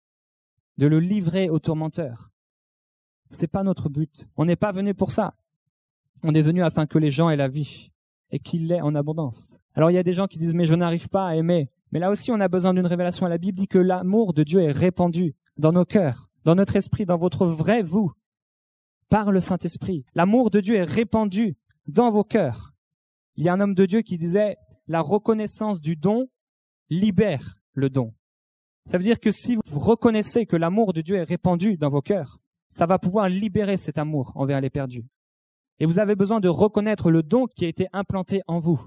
De le livrer au tourmenteur. C'est pas notre but. On n'est pas venu pour ça. On est venu afin que les gens aient la vie et qu'il l'ait en abondance. Alors il y a des gens qui disent « mais je n'arrive pas à aimer ». Mais là aussi on a besoin d'une révélation. La Bible dit que l'amour de Dieu est répandu dans nos cœurs, dans notre esprit, dans votre vrai vous, par le Saint-Esprit. L'amour de Dieu est répandu dans vos cœurs. Il y a un homme de Dieu qui disait « la reconnaissance du don libère le don ». Ça veut dire que si vous reconnaissez que l'amour de Dieu est répandu dans vos cœurs, ça va pouvoir libérer cet amour envers les perdus. Et vous avez besoin de reconnaître le don qui a été implanté en vous.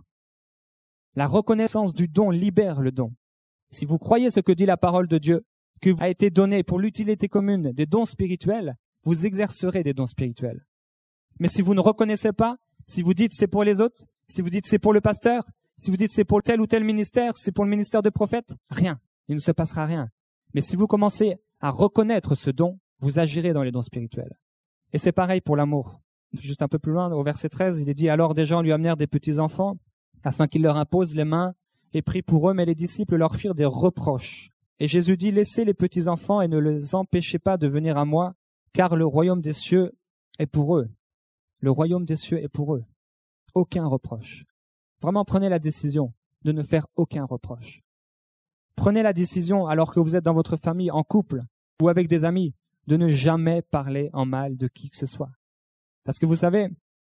La reconnaissance du don libère le don. Si vous croyez ce que dit la parole de Dieu, que vous a été donné pour l'utilité commune des dons spirituels, vous exercerez des dons spirituels. Mais si vous ne reconnaissez pas, si vous dites c'est pour les autres, si vous dites c'est pour le pasteur, si vous dites c'est pour tel ou tel ministère, c'est pour le ministère de prophète, rien. Il ne se passera rien. Mais si vous commencez à reconnaître ce don, vous agirez dans les dons spirituels. Et c'est pareil pour l'amour. Juste un peu plus loin, au verset treize, il est dit « Alors des gens lui amenèrent des petits-enfants, afin qu'il leur impose les mains, et prit pour eux, mais les disciples leur firent des reproches. Et Jésus dit « Laissez les petits-enfants et ne les empêchez pas de venir à moi, car le royaume des cieux est pour eux. » Le royaume des cieux est pour eux. Aucun reproche. Vraiment, prenez la décision de ne faire aucun reproche. Prenez la décision, alors que vous êtes dans votre famille, en couple, ou avec des amis, de ne jamais parler en mal de qui que ce soit. Parce que vous savez,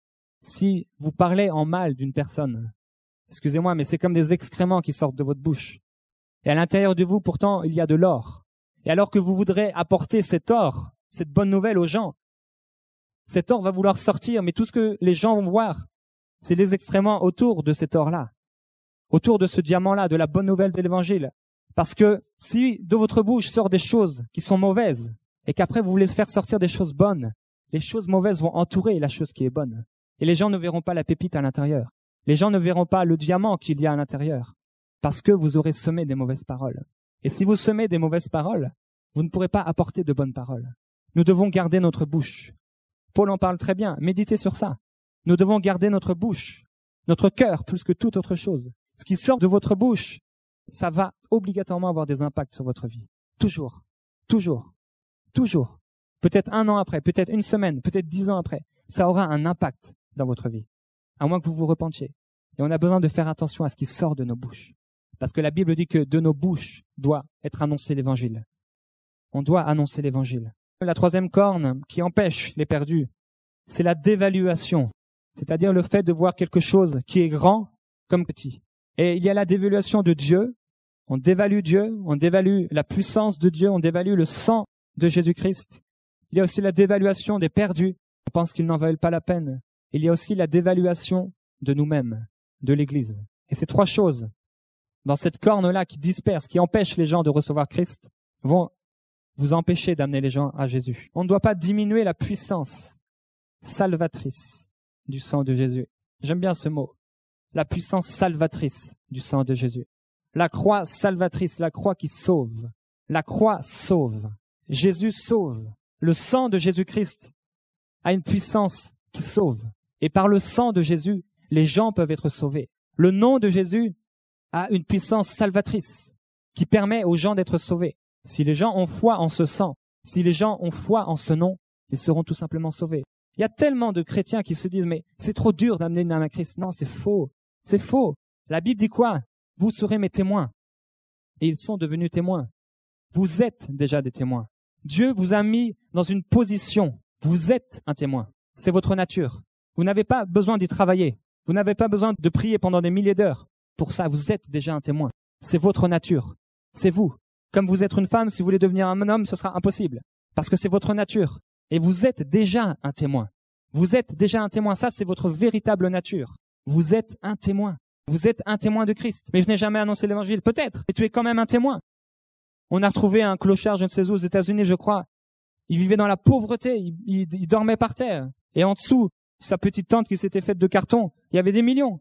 si vous parlez en mal d'une personne, excusez-moi, mais c'est comme des excréments qui sortent de votre bouche. Et à l'intérieur de vous, pourtant, il y a de l'or. Et alors que vous voudrez apporter cet or, cette bonne nouvelle aux gens, cet or va vouloir sortir, mais tout ce que les gens vont voir, c'est les excréments autour de cet or-là, autour de ce diamant-là, de la bonne nouvelle de l'évangile. Parce que si de votre bouche sort des choses qui sont mauvaises, et qu'après vous voulez faire sortir des choses bonnes, les choses mauvaises vont entourer la chose qui est bonne. Et les gens ne verront pas la pépite à l'intérieur. Les gens ne verront pas le diamant qu'il y a à l'intérieur. Parce que vous aurez semé des mauvaises paroles. Et si vous semez des mauvaises paroles, vous ne pourrez pas apporter de bonnes paroles. Nous devons garder notre bouche. Paul en parle très bien. Méditez sur ça. Nous devons garder notre bouche, notre cœur plus que toute autre chose. Ce qui sort de votre bouche, ça va obligatoirement avoir des impacts sur votre vie. Toujours. Toujours. Toujours. Peut-être un an après, peut-être une semaine, peut-être dix ans après, ça aura un impact dans votre vie. À moins que vous vous repentiez. Et on a besoin de faire attention à ce qui sort de nos bouches. Parce que la Bible dit que de nos bouches doit être annoncé l'évangile. On doit annoncer l'évangile. La troisième corne qui empêche les perdus, c'est la dévaluation. C'est-à-dire le fait de voir quelque chose qui est grand comme petit. Et il y a la dévaluation de Dieu. On dévalue Dieu, on dévalue la puissance de Dieu, on dévalue le sang de Jésus-Christ. Il y a aussi la dévaluation des perdus. On pense qu'ils n'en valent pas la peine. Il y a aussi la dévaluation de nous-mêmes, de l'Église. Et ces trois choses, dans cette corne-là qui disperse, qui empêche les gens de recevoir Christ, vont vous empêcher d'amener les gens à Jésus. On ne doit pas diminuer la puissance salvatrice du sang de Jésus. J'aime bien ce mot. La puissance salvatrice du sang de Jésus. La croix salvatrice, la croix qui sauve. La croix sauve. Jésus sauve. Le sang de Jésus-Christ a une puissance qui sauve. Et par le sang de Jésus, les gens peuvent être sauvés. Le nom de Jésus a une puissance salvatrice qui permet aux gens d'être sauvés. Si les gens ont foi en ce sang, si les gens ont foi en ce nom, ils seront tout simplement sauvés. Il y a tellement de chrétiens qui se disent « mais c'est trop dur d'amener une âme à Christ ». Non, c'est faux. C'est faux. La Bible dit quoi? Vous serez mes témoins. Et ils sont devenus témoins. Vous êtes déjà des témoins. Dieu vous a mis dans une position. Vous êtes un témoin. C'est votre nature. Vous n'avez pas besoin d'y travailler. Vous n'avez pas besoin de prier pendant des milliers d'heures. Pour ça, vous êtes déjà un témoin. C'est votre nature. C'est vous. Comme vous êtes une femme, si vous voulez devenir un homme, ce sera impossible. Parce que c'est votre nature. Et vous êtes déjà un témoin. Vous êtes déjà un témoin. Ça, c'est votre véritable nature. Vous êtes un témoin. Vous êtes un témoin de Christ. Mais je n'ai jamais annoncé l'évangile. Peut-être. Mais tu es quand même un témoin. On a retrouvé un clochard, je ne sais où, aux États-Unis, je crois. Il vivait dans la pauvreté. Il, il, il dormait par terre. Et en dessous, sa petite tente qui s'était faite de carton, il y avait des millions.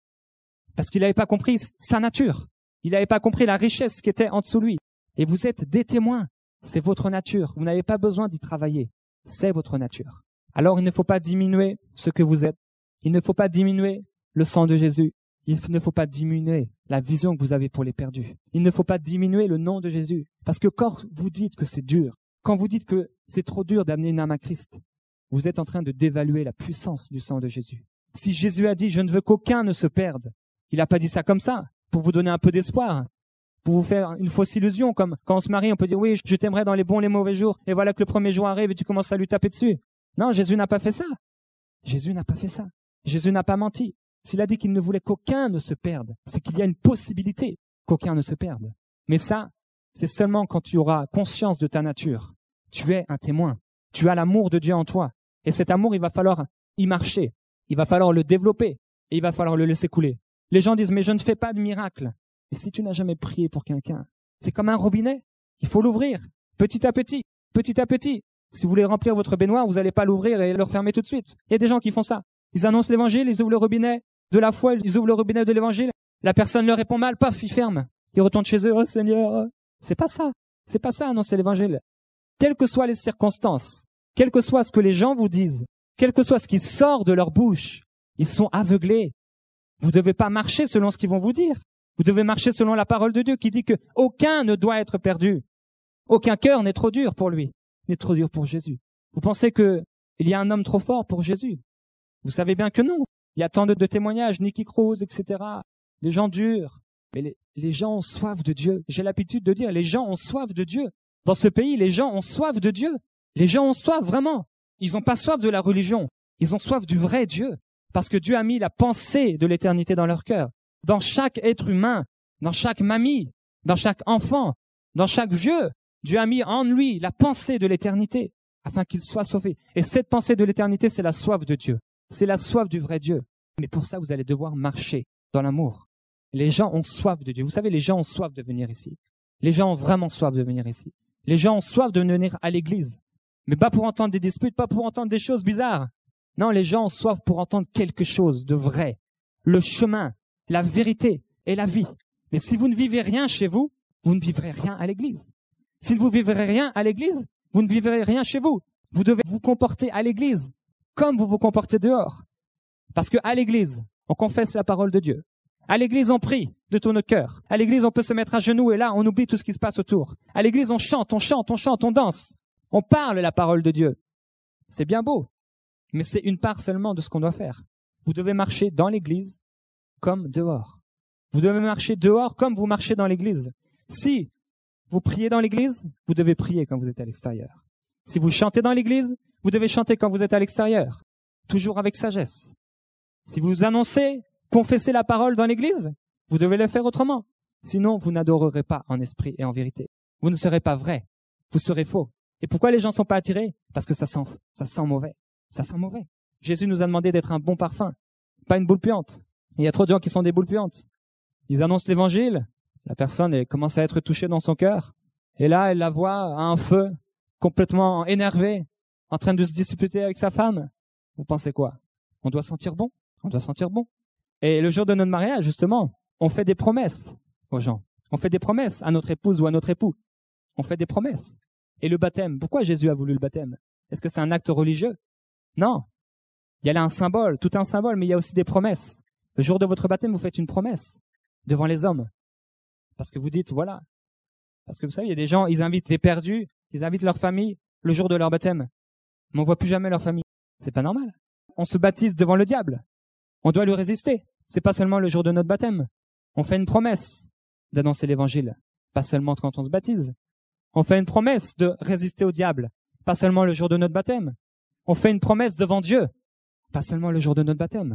Parce qu'il n'avait pas compris sa nature. Il n'avait pas compris la richesse qui était en dessous de lui. Et vous êtes des témoins. C'est votre nature. Vous n'avez pas besoin d'y travailler. C'est votre nature. Alors il ne faut pas diminuer ce que vous êtes. Il ne faut pas diminuer le sang de Jésus. Il ne faut pas diminuer la vision que vous avez pour les perdus. Il ne faut pas diminuer le nom de Jésus. Parce que quand vous dites que c'est dur, quand vous dites que c'est trop dur d'amener une âme à Christ, vous êtes en train de dévaluer la puissance du sang de Jésus. Si Jésus a dit « Je ne veux qu'aucun ne se perde », il n'a pas dit ça comme ça, pour vous donner un peu d'espoir, pour vous faire une fausse illusion, comme quand on se marie, on peut dire « Oui, je t'aimerai dans les bons et les mauvais jours », et voilà que le premier jour arrive et tu commences à lui taper dessus. Non, Jésus n'a pas fait ça. Jésus n'a pas fait ça. Jésus n'a pas menti. S'il a dit qu'il ne voulait qu'aucun ne se perde, c'est qu'il y a une possibilité qu'aucun ne se perde. Mais ça, c'est seulement quand tu auras conscience de ta nature. Tu es un témoin. Tu as l'amour de Dieu en toi. Et cet amour, il va falloir y marcher. Il va falloir le développer. Et il va falloir le laisser couler. Les gens disent, mais je ne fais pas de miracle. Et si tu n'as jamais prié pour quelqu'un, c'est comme un robinet. Il faut l'ouvrir. Petit à petit. Petit à petit. Si vous voulez remplir votre baignoire, vous n'allez pas l'ouvrir et le refermer tout de suite. Il y a des gens qui font ça. Ils annoncent l'évangile, ils ouvrent le robinet de la foi, ils ouvrent le robinet de l'évangile. La personne leur répond mal, paf, ils ferment. Ils retournent chez eux, oh Seigneur. C'est pas ça. C'est pas ça, annoncer l'évangile. Quelles que soient les circonstances, quel que soit ce que les gens vous disent, quel que soit ce qui sort de leur bouche, ils sont aveuglés. Vous ne devez pas marcher selon ce qu'ils vont vous dire. Vous devez marcher selon la parole de Dieu qui dit que aucun ne doit être perdu. Aucun cœur n'est trop dur pour lui, n'est trop dur pour Jésus. Vous pensez que il y a un homme trop fort pour Jésus? Vous savez bien que non. Il y a tant de, de témoignages, Nicky Cruz, et cetera. Des gens durs. Mais les, les gens ont soif de Dieu. J'ai l'habitude de dire, les gens ont soif de Dieu. Dans ce pays, les gens ont soif de Dieu. Les gens ont soif vraiment. Ils n'ont pas soif de la religion. Ils ont soif du vrai Dieu. Parce que Dieu a mis la pensée de l'éternité dans leur cœur. Dans chaque être humain, dans chaque mamie, dans chaque enfant, dans chaque vieux, Dieu a mis en lui la pensée de l'éternité afin qu'il soit sauvé. Et cette pensée de l'éternité, c'est la soif de Dieu. C'est la soif du vrai Dieu. Mais pour ça, vous allez devoir marcher dans l'amour. Les gens ont soif de Dieu. Vous savez, les gens ont soif de venir ici. Les gens ont vraiment soif de venir ici. Les gens ont soif de venir à l'église. Mais pas pour entendre des disputes, pas pour entendre des choses bizarres. Non, les gens ont soif pour entendre quelque chose de vrai. Le chemin, la vérité et la vie. Mais si vous ne vivez rien chez vous, vous ne vivrez rien à l'église. Si vous ne vivrez rien à l'église, vous ne vivrez rien chez vous. Vous devez vous comporter à l'église comme vous vous comportez dehors. Parce que à l'église, on confesse la parole de Dieu. À l'église, on prie de tout notre cœur. À l'église, on peut se mettre à genoux et là, on oublie tout ce qui se passe autour. À l'église, on chante, on chante, on chante, on danse. On parle la parole de Dieu. C'est bien beau. Mais c'est une part seulement de ce qu'on doit faire. Vous devez marcher dans l'église comme dehors. Vous devez marcher dehors comme vous marchez dans l'église. Si vous priez dans l'église, vous devez prier quand vous êtes à l'extérieur. Si vous chantez dans l'église, vous devez chanter quand vous êtes à l'extérieur. Toujours avec sagesse. Si vous annoncez, confessez la parole dans l'église, vous devez le faire autrement. Sinon, vous n'adorerez pas en esprit et en vérité. Vous ne serez pas vrai. Vous serez faux. Et pourquoi les gens ne sont pas attirés? Parce que ça sent, ça sent mauvais. Ça sent mauvais. Jésus nous a demandé d'être un bon parfum, pas une boule puante. Il y a trop de gens qui sont des boules puantes. Ils annoncent l'évangile, la personne elle commence à être touchée dans son cœur, et là, elle la voit à un feu, complètement énervée, en train de se disputer avec sa femme. Vous pensez quoi? On doit sentir bon. On doit sentir bon. Et le jour de notre mariage, justement, on fait des promesses aux gens. On fait des promesses à notre épouse ou à notre époux. On fait des promesses. Et le baptême, pourquoi Jésus a voulu le baptême? Est-ce que c'est un acte religieux? Non. Il y a là un symbole, tout un symbole, mais il y a aussi des promesses. Le jour de votre baptême, vous faites une promesse devant les hommes. Parce que vous dites, voilà. Parce que vous savez, il y a des gens, ils invitent des perdus, ils invitent leur famille le jour de leur baptême. Mais on voit plus jamais leur famille. C'est pas normal. On se baptise devant le diable. On doit lui résister. C'est pas seulement le jour de notre baptême. On fait une promesse d'annoncer l'évangile. Pas seulement quand on se baptise. On fait une promesse de résister au diable. Pas seulement le jour de notre baptême. On fait une promesse devant Dieu. Pas seulement le jour de notre baptême.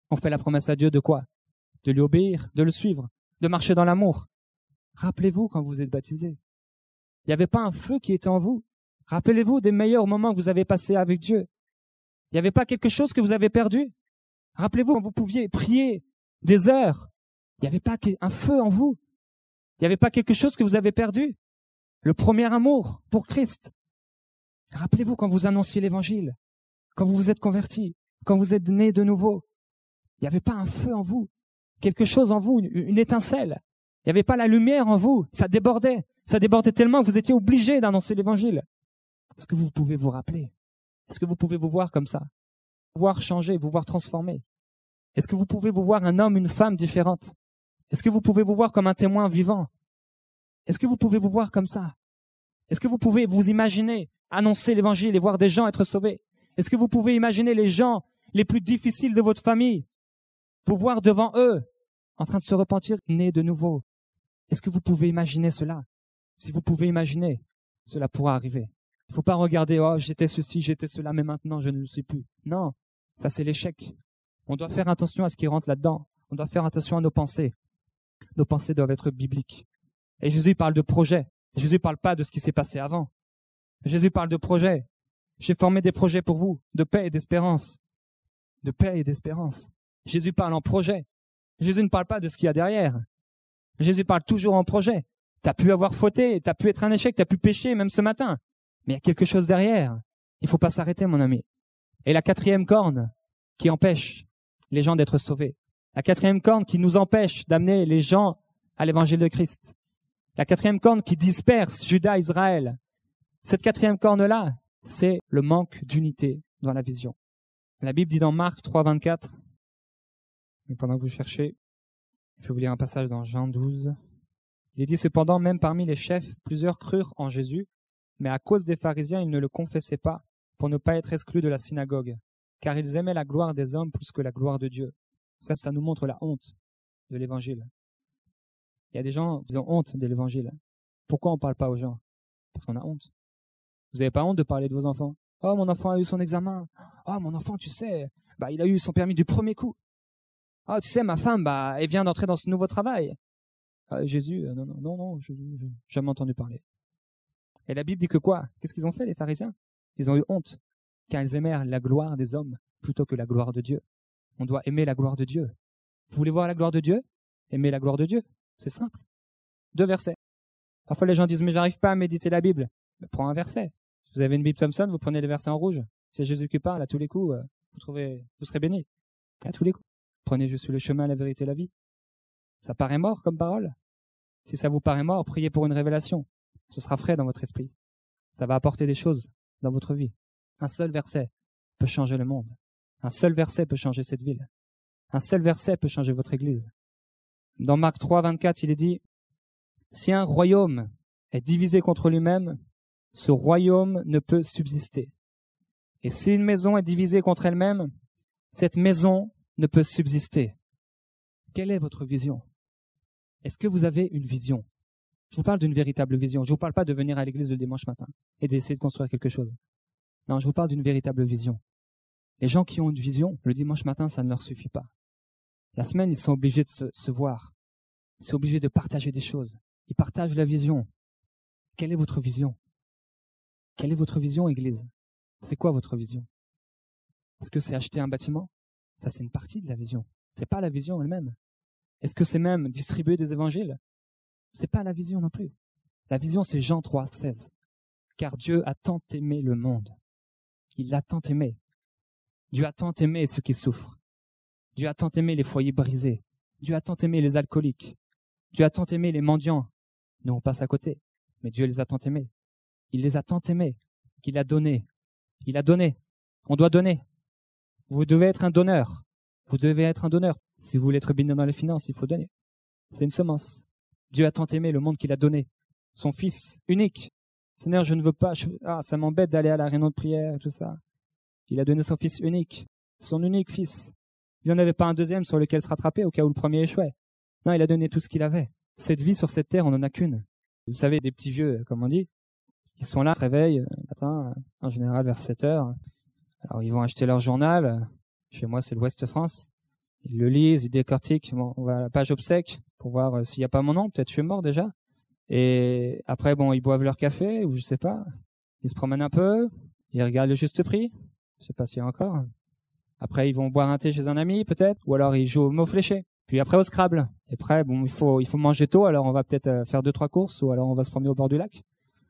On fait la promesse à Dieu de quoi? De lui obéir, de le suivre, de marcher dans l'amour. Rappelez-vous quand vous êtes baptisés. Il n'y avait pas un feu qui était en vous. Rappelez-vous des meilleurs moments que vous avez passés avec Dieu. Il n'y avait pas quelque chose que vous avez perdu. Rappelez-vous quand vous pouviez prier des heures. Il n'y avait pas un feu en vous. Il n'y avait pas quelque chose que vous avez perdu. Le premier amour pour Christ. Rappelez-vous quand vous annonciez l'évangile, quand vous vous êtes convertis, quand vous êtes nés de nouveau. Il n'y avait pas un feu en vous, quelque chose en vous, une, une étincelle. Il n'y avait pas la lumière en vous, ça débordait. Ça débordait tellement que vous étiez obligé d'annoncer l'évangile. Est-ce que vous pouvez vous rappeler? Est-ce que vous pouvez vous voir comme ça? Vous voir changer, vous voir transformer? Est-ce que vous pouvez vous voir un homme, une femme différente? Est-ce que vous pouvez vous voir comme un témoin vivant? Est-ce que vous pouvez vous voir comme ça? Est-ce que vous pouvez vous imaginer annoncer l'évangile et voir des gens être sauvés? Est-ce que vous pouvez imaginer les gens les plus difficiles de votre famille, vous voir devant eux, en train de se repentir, nés de nouveau? Est-ce que vous pouvez imaginer cela? Si vous pouvez imaginer, cela pourra arriver. Il ne faut pas regarder, oh, j'étais ceci, j'étais cela, mais maintenant je ne le suis plus. Non, ça c'est l'échec. On doit faire attention à ce qui rentre là-dedans. On doit faire attention à nos pensées. Nos pensées doivent être bibliques. Et Jésus parle de projet. Jésus ne parle pas de ce qui s'est passé avant. Jésus parle de projet. J'ai formé des projets pour vous, de paix et d'espérance. De paix et d'espérance. Jésus parle en projet. Jésus ne parle pas de ce qu'il y a derrière. Jésus parle toujours en projet. Tu as pu avoir fauté, tu as pu être un échec, tu as pu pécher même ce matin. Mais il y a quelque chose derrière. Il ne faut pas s'arrêter, mon ami. Et la quatrième corne qui empêche les gens d'être sauvés. La quatrième corne qui nous empêche d'amener les gens à l'évangile de Christ. La quatrième corne qui disperse Juda, Israël. Cette quatrième corne-là, c'est le manque d'unité dans la vision. La Bible dit dans Marc trois, vingt-quatre, mais pendant que vous cherchez, je vais vous lire un passage dans Jean douze. Il est dit cependant, même parmi les chefs, plusieurs crurent en Jésus, mais à cause des pharisiens, ils ne le confessaient pas pour ne pas être exclus de la synagogue, car ils aimaient la gloire des hommes plus que la gloire de Dieu. Ça, ça nous montre la honte de l'évangile. Il y a des gens qui ont honte de l'évangile. Pourquoi on ne parle pas aux gens? Parce qu'on a honte. Vous n'avez pas honte de parler de vos enfants? Oh, mon enfant a eu son examen. Oh, mon enfant, tu sais, bah, il a eu son permis du premier coup. Oh, tu sais, ma femme, bah, elle vient d'entrer dans ce nouveau travail. Ah, Jésus, euh, non, non, non, non, je n'ai jamais entendu parler. Et la Bible dit que quoi? Qu'est-ce qu'ils ont fait, les pharisiens? Ils ont eu honte, car ils aimèrent la gloire des hommes plutôt que la gloire de Dieu. On doit aimer la gloire de Dieu. Vous voulez voir la gloire de Dieu? Aimez la gloire de Dieu. C'est simple. Deux versets. Parfois, les gens disent, mais j'arrive pas à méditer la Bible. Mais prends un verset. Si vous avez une Bible Thompson, vous prenez les versets en rouge. C'est Jésus qui parle à tous les coups. Euh, vous trouvez, vous serez bénis. À tous les coups. Prenez, je suis le chemin, la vérité, la vie. Ça paraît mort comme parole? Si ça vous paraît mort, priez pour une révélation. Ce sera frais dans votre esprit. Ça va apporter des choses dans votre vie. Un seul verset peut changer le monde. Un seul verset peut changer cette ville. Un seul verset peut changer votre église. Dans Marc trois, vingt-quatre, il est dit, « Si un royaume est divisé contre lui-même, ce royaume ne peut subsister. Et si une maison est divisée contre elle-même, cette maison ne peut subsister. » Quelle est votre vision? Est-ce que vous avez une vision? Je vous parle d'une véritable vision. Je ne vous parle pas de venir à l'église le dimanche matin et d'essayer de construire quelque chose. Non, je vous parle d'une véritable vision. Les gens qui ont une vision, le dimanche matin, ça ne leur suffit pas. La semaine, ils sont obligés de se, se voir. Ils sont obligés de partager des choses. Ils partagent la vision. Quelle est votre vision? Quelle est votre vision, Église? C'est quoi votre vision? Est-ce que c'est acheter un bâtiment? Ça, c'est une partie de la vision. C'est pas la vision elle-même. Est-ce que c'est même distribuer des évangiles? C'est pas la vision non plus. La vision, c'est Jean trois, seize. Car Dieu a tant aimé le monde. Il l'a tant aimé. Dieu a tant aimé ceux qui souffrent. Dieu a tant aimé les foyers brisés. Dieu a tant aimé les alcooliques. Dieu a tant aimé les mendiants. Nous, on passe à côté. Mais Dieu les a tant aimés. Il les a tant aimés qu'il a donné. Il a donné. On doit donner. Vous devez être un donneur. Vous devez être un donneur. Si vous voulez être béni dans les finances, il faut donner. C'est une semence. Dieu a tant aimé le monde qu'il a donné. Son Fils unique. Seigneur, je ne veux pas... Je, ah, ça m'embête d'aller à la réunion de prière et tout ça. Il a donné son Fils unique. Son unique Fils. Il n'y en avait pas un deuxième sur lequel se rattraper au cas où le premier échouait. Non, il a donné tout ce qu'il avait. Cette vie sur cette terre, on n'en a qu'une. Vous savez, des petits vieux, comme on dit, ils sont là, ils se réveillent le matin, en général vers sept heures. Alors, ils vont acheter leur journal. Chez moi, c'est l'Ouest France. Ils le lisent, ils décortiquent. Bon, on va à la page obsèques pour voir euh, s'il n'y a pas mon nom. Peut-être je suis mort déjà. Et après, bon, ils boivent leur café ou je sais pas. Ils se promènent un peu. Ils regardent le juste prix. Je sais pas s'il y a encore. Après, ils vont boire un thé chez un ami, peut-être. Ou alors, ils jouent au mot fléché. Puis après, au Scrabble. Et après, bon, il faut, il faut manger tôt. Alors, on va peut-être euh, faire deux, trois courses. Ou alors, on va se promener au bord du lac.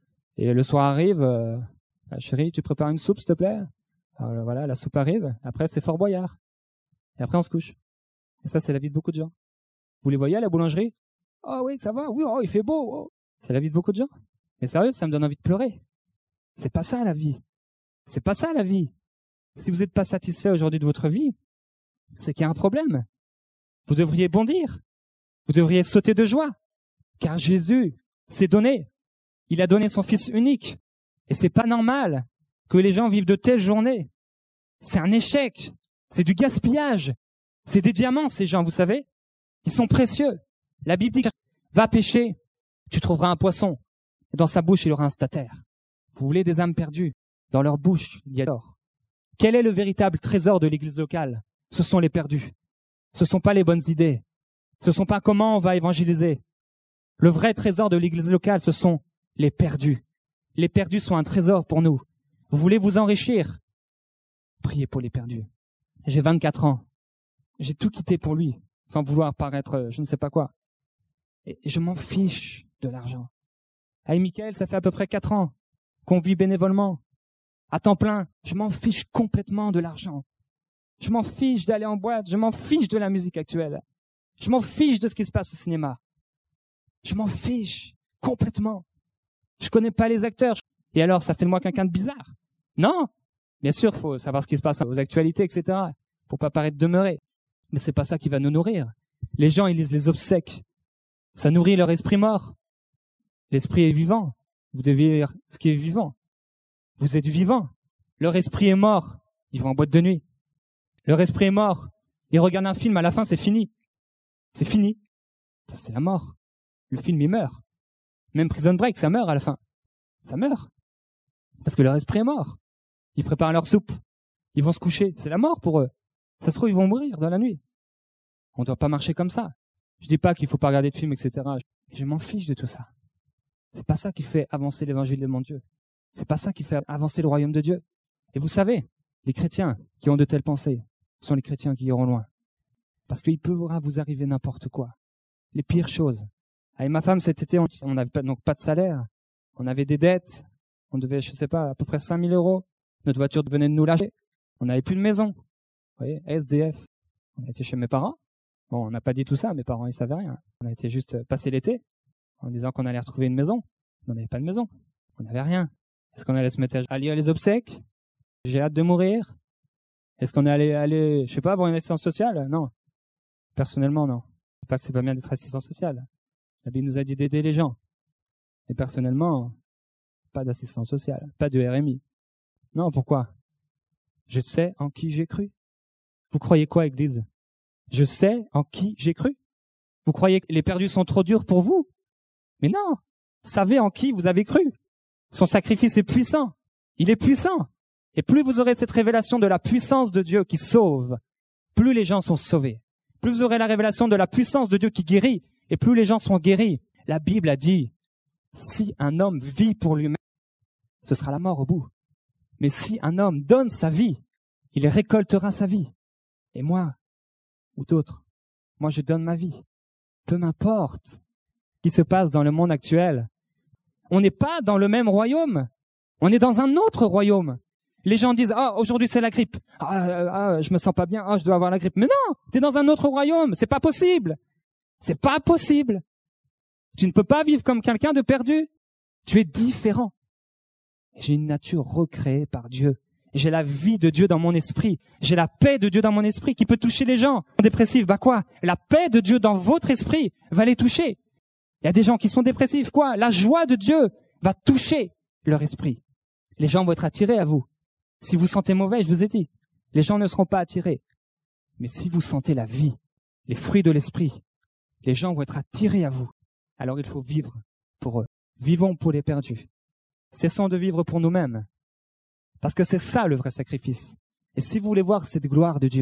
Et le soir arrive. Euh, ah, chérie, tu prépares une soupe, s'il te plaît? Alors, voilà, la soupe arrive. Après, c'est Fort Boyard. Et après, on se couche. Et ça, c'est la vie de beaucoup de gens. Vous les voyez à la boulangerie? Oh oui, ça va. Oui, oh, il fait beau. Oh. C'est la vie de beaucoup de gens. Mais sérieux, ça me donne envie de pleurer. C'est pas ça, la vie. C'est pas ça, la vie. Si vous n'êtes pas satisfait aujourd'hui de votre vie, c'est qu'il y a un problème. Vous devriez bondir. Vous devriez sauter de joie. Car Jésus s'est donné. Il a donné son Fils unique. Et c'est pas normal que les gens vivent de telles journées. C'est un échec. C'est du gaspillage. C'est des diamants, ces gens, vous savez. Ils sont précieux. La Bible dit, va pêcher, tu trouveras un poisson. Et dans sa bouche, il aura un statère. Vous voulez des âmes perdues? Dans leur bouche, il y a l'or. Quel est le véritable trésor de l'église locale? Ce sont les perdus. Ce ne sont pas les bonnes idées. Ce ne sont pas comment on va évangéliser. Le vrai trésor de l'église locale, ce sont les perdus. Les perdus sont un trésor pour nous. Vous voulez vous enrichir? Priez pour les perdus. J'ai vingt-quatre ans. J'ai tout quitté pour lui, sans vouloir paraître je ne sais pas quoi. Et je m'en fiche de l'argent. Avec Michael, ça fait à peu près quatre ans qu'on vit bénévolement, à temps plein. Je m'en fiche complètement de l'argent. Je m'en fiche d'aller en boîte. Je m'en fiche de la musique actuelle. Je m'en fiche de ce qui se passe au cinéma. Je m'en fiche complètement. Je connais pas les acteurs. Et alors, ça fait de moi quelqu'un de bizarre? Non. Bien sûr, faut savoir ce qui se passe aux actualités, et cetera, pour pas paraître demeuré. Mais c'est pas ça qui va nous nourrir. Les gens, ils lisent les obsèques. Ça nourrit leur esprit mort. L'esprit est vivant. Vous devez lire ce qui est vivant. Vous êtes vivant. Leur esprit est mort. Ils vont en boîte de nuit. Leur esprit est mort. Ils regardent un film, à la fin, c'est fini. C'est fini. C'est la mort. Le film, il meurt. Même Prison Break, ça meurt à la fin. Ça meurt. Parce que leur esprit est mort. Ils préparent leur soupe. Ils vont se coucher. C'est la mort pour eux. Ça se trouve, ils vont mourir dans la nuit. On ne doit pas marcher comme ça. Je dis pas qu'il faut pas regarder de films, et cetera. Je m'en fiche de tout ça. C'est pas ça qui fait avancer l'évangile de mon Dieu. C'est pas ça qui fait avancer le royaume de Dieu. Et vous savez, les chrétiens qui ont de telles pensées sont les chrétiens qui iront loin. Parce qu'il pourra vous arriver n'importe quoi. Les pires choses. Avec ma femme, cet été, on n'avait pas, donc pas de salaire. On avait des dettes. On devait, je sais pas, à peu près cinq mille euros. Notre voiture venait de nous lâcher. On n'avait plus de maison. Vous voyez, S D F. On a été chez mes parents. Bon, on n'a pas dit tout ça. Mes parents, ils savaient rien. On a été juste passer l'été en disant qu'on allait retrouver une maison. On n'avait pas de maison. On n'avait rien. Est-ce qu'on allait se mettre à lire les obsèques? J'ai hâte de mourir. Est-ce qu'on allait aller, je sais pas, avoir une assistance sociale? Non. Personnellement, non. Je sais pas que c'est pas bien d'être assistant social. La Bible nous a dit d'aider les gens. Et personnellement, pas d'assistance sociale, pas de R M I. Non, pourquoi? Je sais en qui j'ai cru. Vous croyez quoi, Église? Je sais en qui j'ai cru. Vous croyez que les perdus sont trop durs pour vous? Mais non. Savez en qui vous avez cru. Son sacrifice est puissant. Il est puissant. Et plus vous aurez cette révélation de la puissance de Dieu qui sauve, plus les gens sont sauvés. Plus vous aurez la révélation de la puissance de Dieu qui guérit, et plus les gens sont guéris. La Bible a dit, si un homme vit pour lui-même, ce sera la mort au bout. Mais si un homme donne sa vie, il récoltera sa vie. Et moi, ou d'autres, moi je donne ma vie. Peu m'importe ce qui se passe dans le monde actuel. On n'est pas dans le même royaume. On est dans un autre royaume. Les gens disent, ah, oh, aujourd'hui c'est la grippe. Ah, ah, je me sens pas bien. Ah, je dois avoir la grippe. Mais non, t'es dans un autre royaume. C'est pas possible. C'est pas possible. Tu ne peux pas vivre comme quelqu'un de perdu. Tu es différent. J'ai une nature recréée par Dieu. J'ai la vie de Dieu dans mon esprit. J'ai la paix de Dieu dans mon esprit qui peut toucher les gens dépressifs. Bah quoi? La paix de Dieu dans votre esprit va les toucher. Il y a des gens qui sont dépressifs. Quoi? La joie de Dieu va toucher leur esprit. Les gens vont être attirés à vous. Si vous sentez mauvais, je vous ai dit, les gens ne seront pas attirés. Mais si vous sentez la vie, les fruits de l'esprit, les gens vont être attirés à vous. Alors il faut vivre pour eux. Vivons pour les perdus. Cessons de vivre pour nous-mêmes. Parce que c'est ça le vrai sacrifice. Et si vous voulez voir cette gloire de Dieu,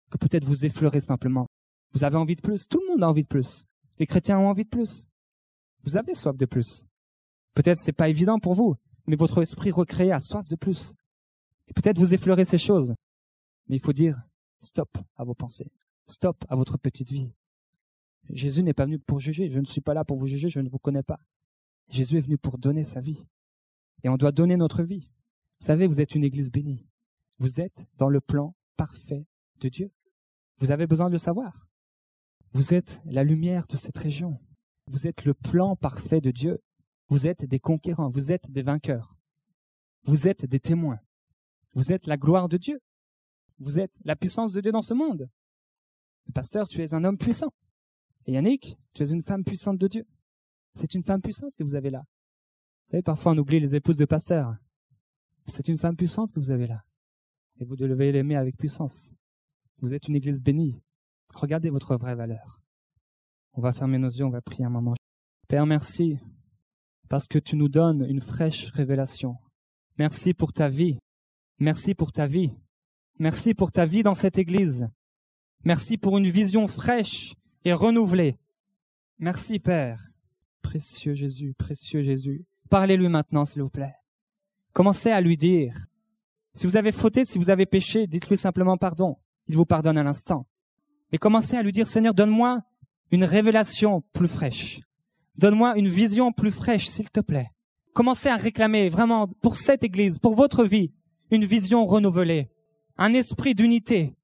que peut-être vous effleurez simplement. Vous avez envie de plus. Tout le monde a envie de plus. Les chrétiens ont envie de plus. Vous avez soif de plus. Peut-être c'est pas évident pour vous, mais votre esprit recréé a soif de plus. Et peut-être vous effleurez ces choses. Mais il faut dire stop à vos pensées. Stop à votre petite vie. Jésus n'est pas venu pour juger. Je ne suis pas là pour vous juger, je ne vous connais pas. Jésus est venu pour donner sa vie. Et on doit donner notre vie. Vous savez, vous êtes une église bénie. Vous êtes dans le plan parfait de Dieu. Vous avez besoin de le savoir. Vous êtes la lumière de cette région. Vous êtes le plan parfait de Dieu. Vous êtes des conquérants, vous êtes des vainqueurs. Vous êtes des témoins. Vous êtes la gloire de Dieu. Vous êtes la puissance de Dieu dans ce monde. Pasteur, tu es un homme puissant. Et Yannick, tu es une femme puissante de Dieu. C'est une femme puissante que vous avez là. Vous savez, parfois on oublie les épouses de pasteurs. C'est une femme puissante que vous avez là. Et vous devez l'aimer avec puissance. Vous êtes une église bénie. Regardez votre vraie valeur. On va fermer nos yeux, on va prier un moment. Père, merci parce que tu nous donnes une fraîche révélation. Merci pour ta vie. Merci pour ta vie. Merci pour ta vie dans cette église. Merci pour une vision fraîche et renouvelée. Merci, Père. Précieux Jésus, précieux Jésus. Parlez-lui maintenant, s'il vous plaît. Commencez à lui dire. Si vous avez fauté, si vous avez péché, dites-lui simplement pardon. Il vous pardonne à l'instant. Et commencez à lui dire, Seigneur, donne-moi une révélation plus fraîche. Donne-moi une vision plus fraîche, s'il te plaît. Commencez à réclamer vraiment pour cette église, pour votre vie, une vision renouvelée, un esprit d'unité.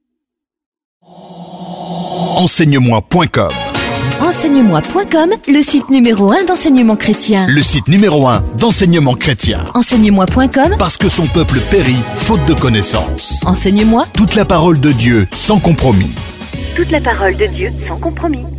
Enseigne-moi point com. Enseigne-moi point com, le site numéro un d'enseignement chrétien. Le site numéro un d'enseignement chrétien. Enseigne-moi point com, Parce que son peuple périt, faute de connaissance. Enseigne-moi Toute la parole de Dieu, sans compromis. toute la parole de Dieu sans compromis.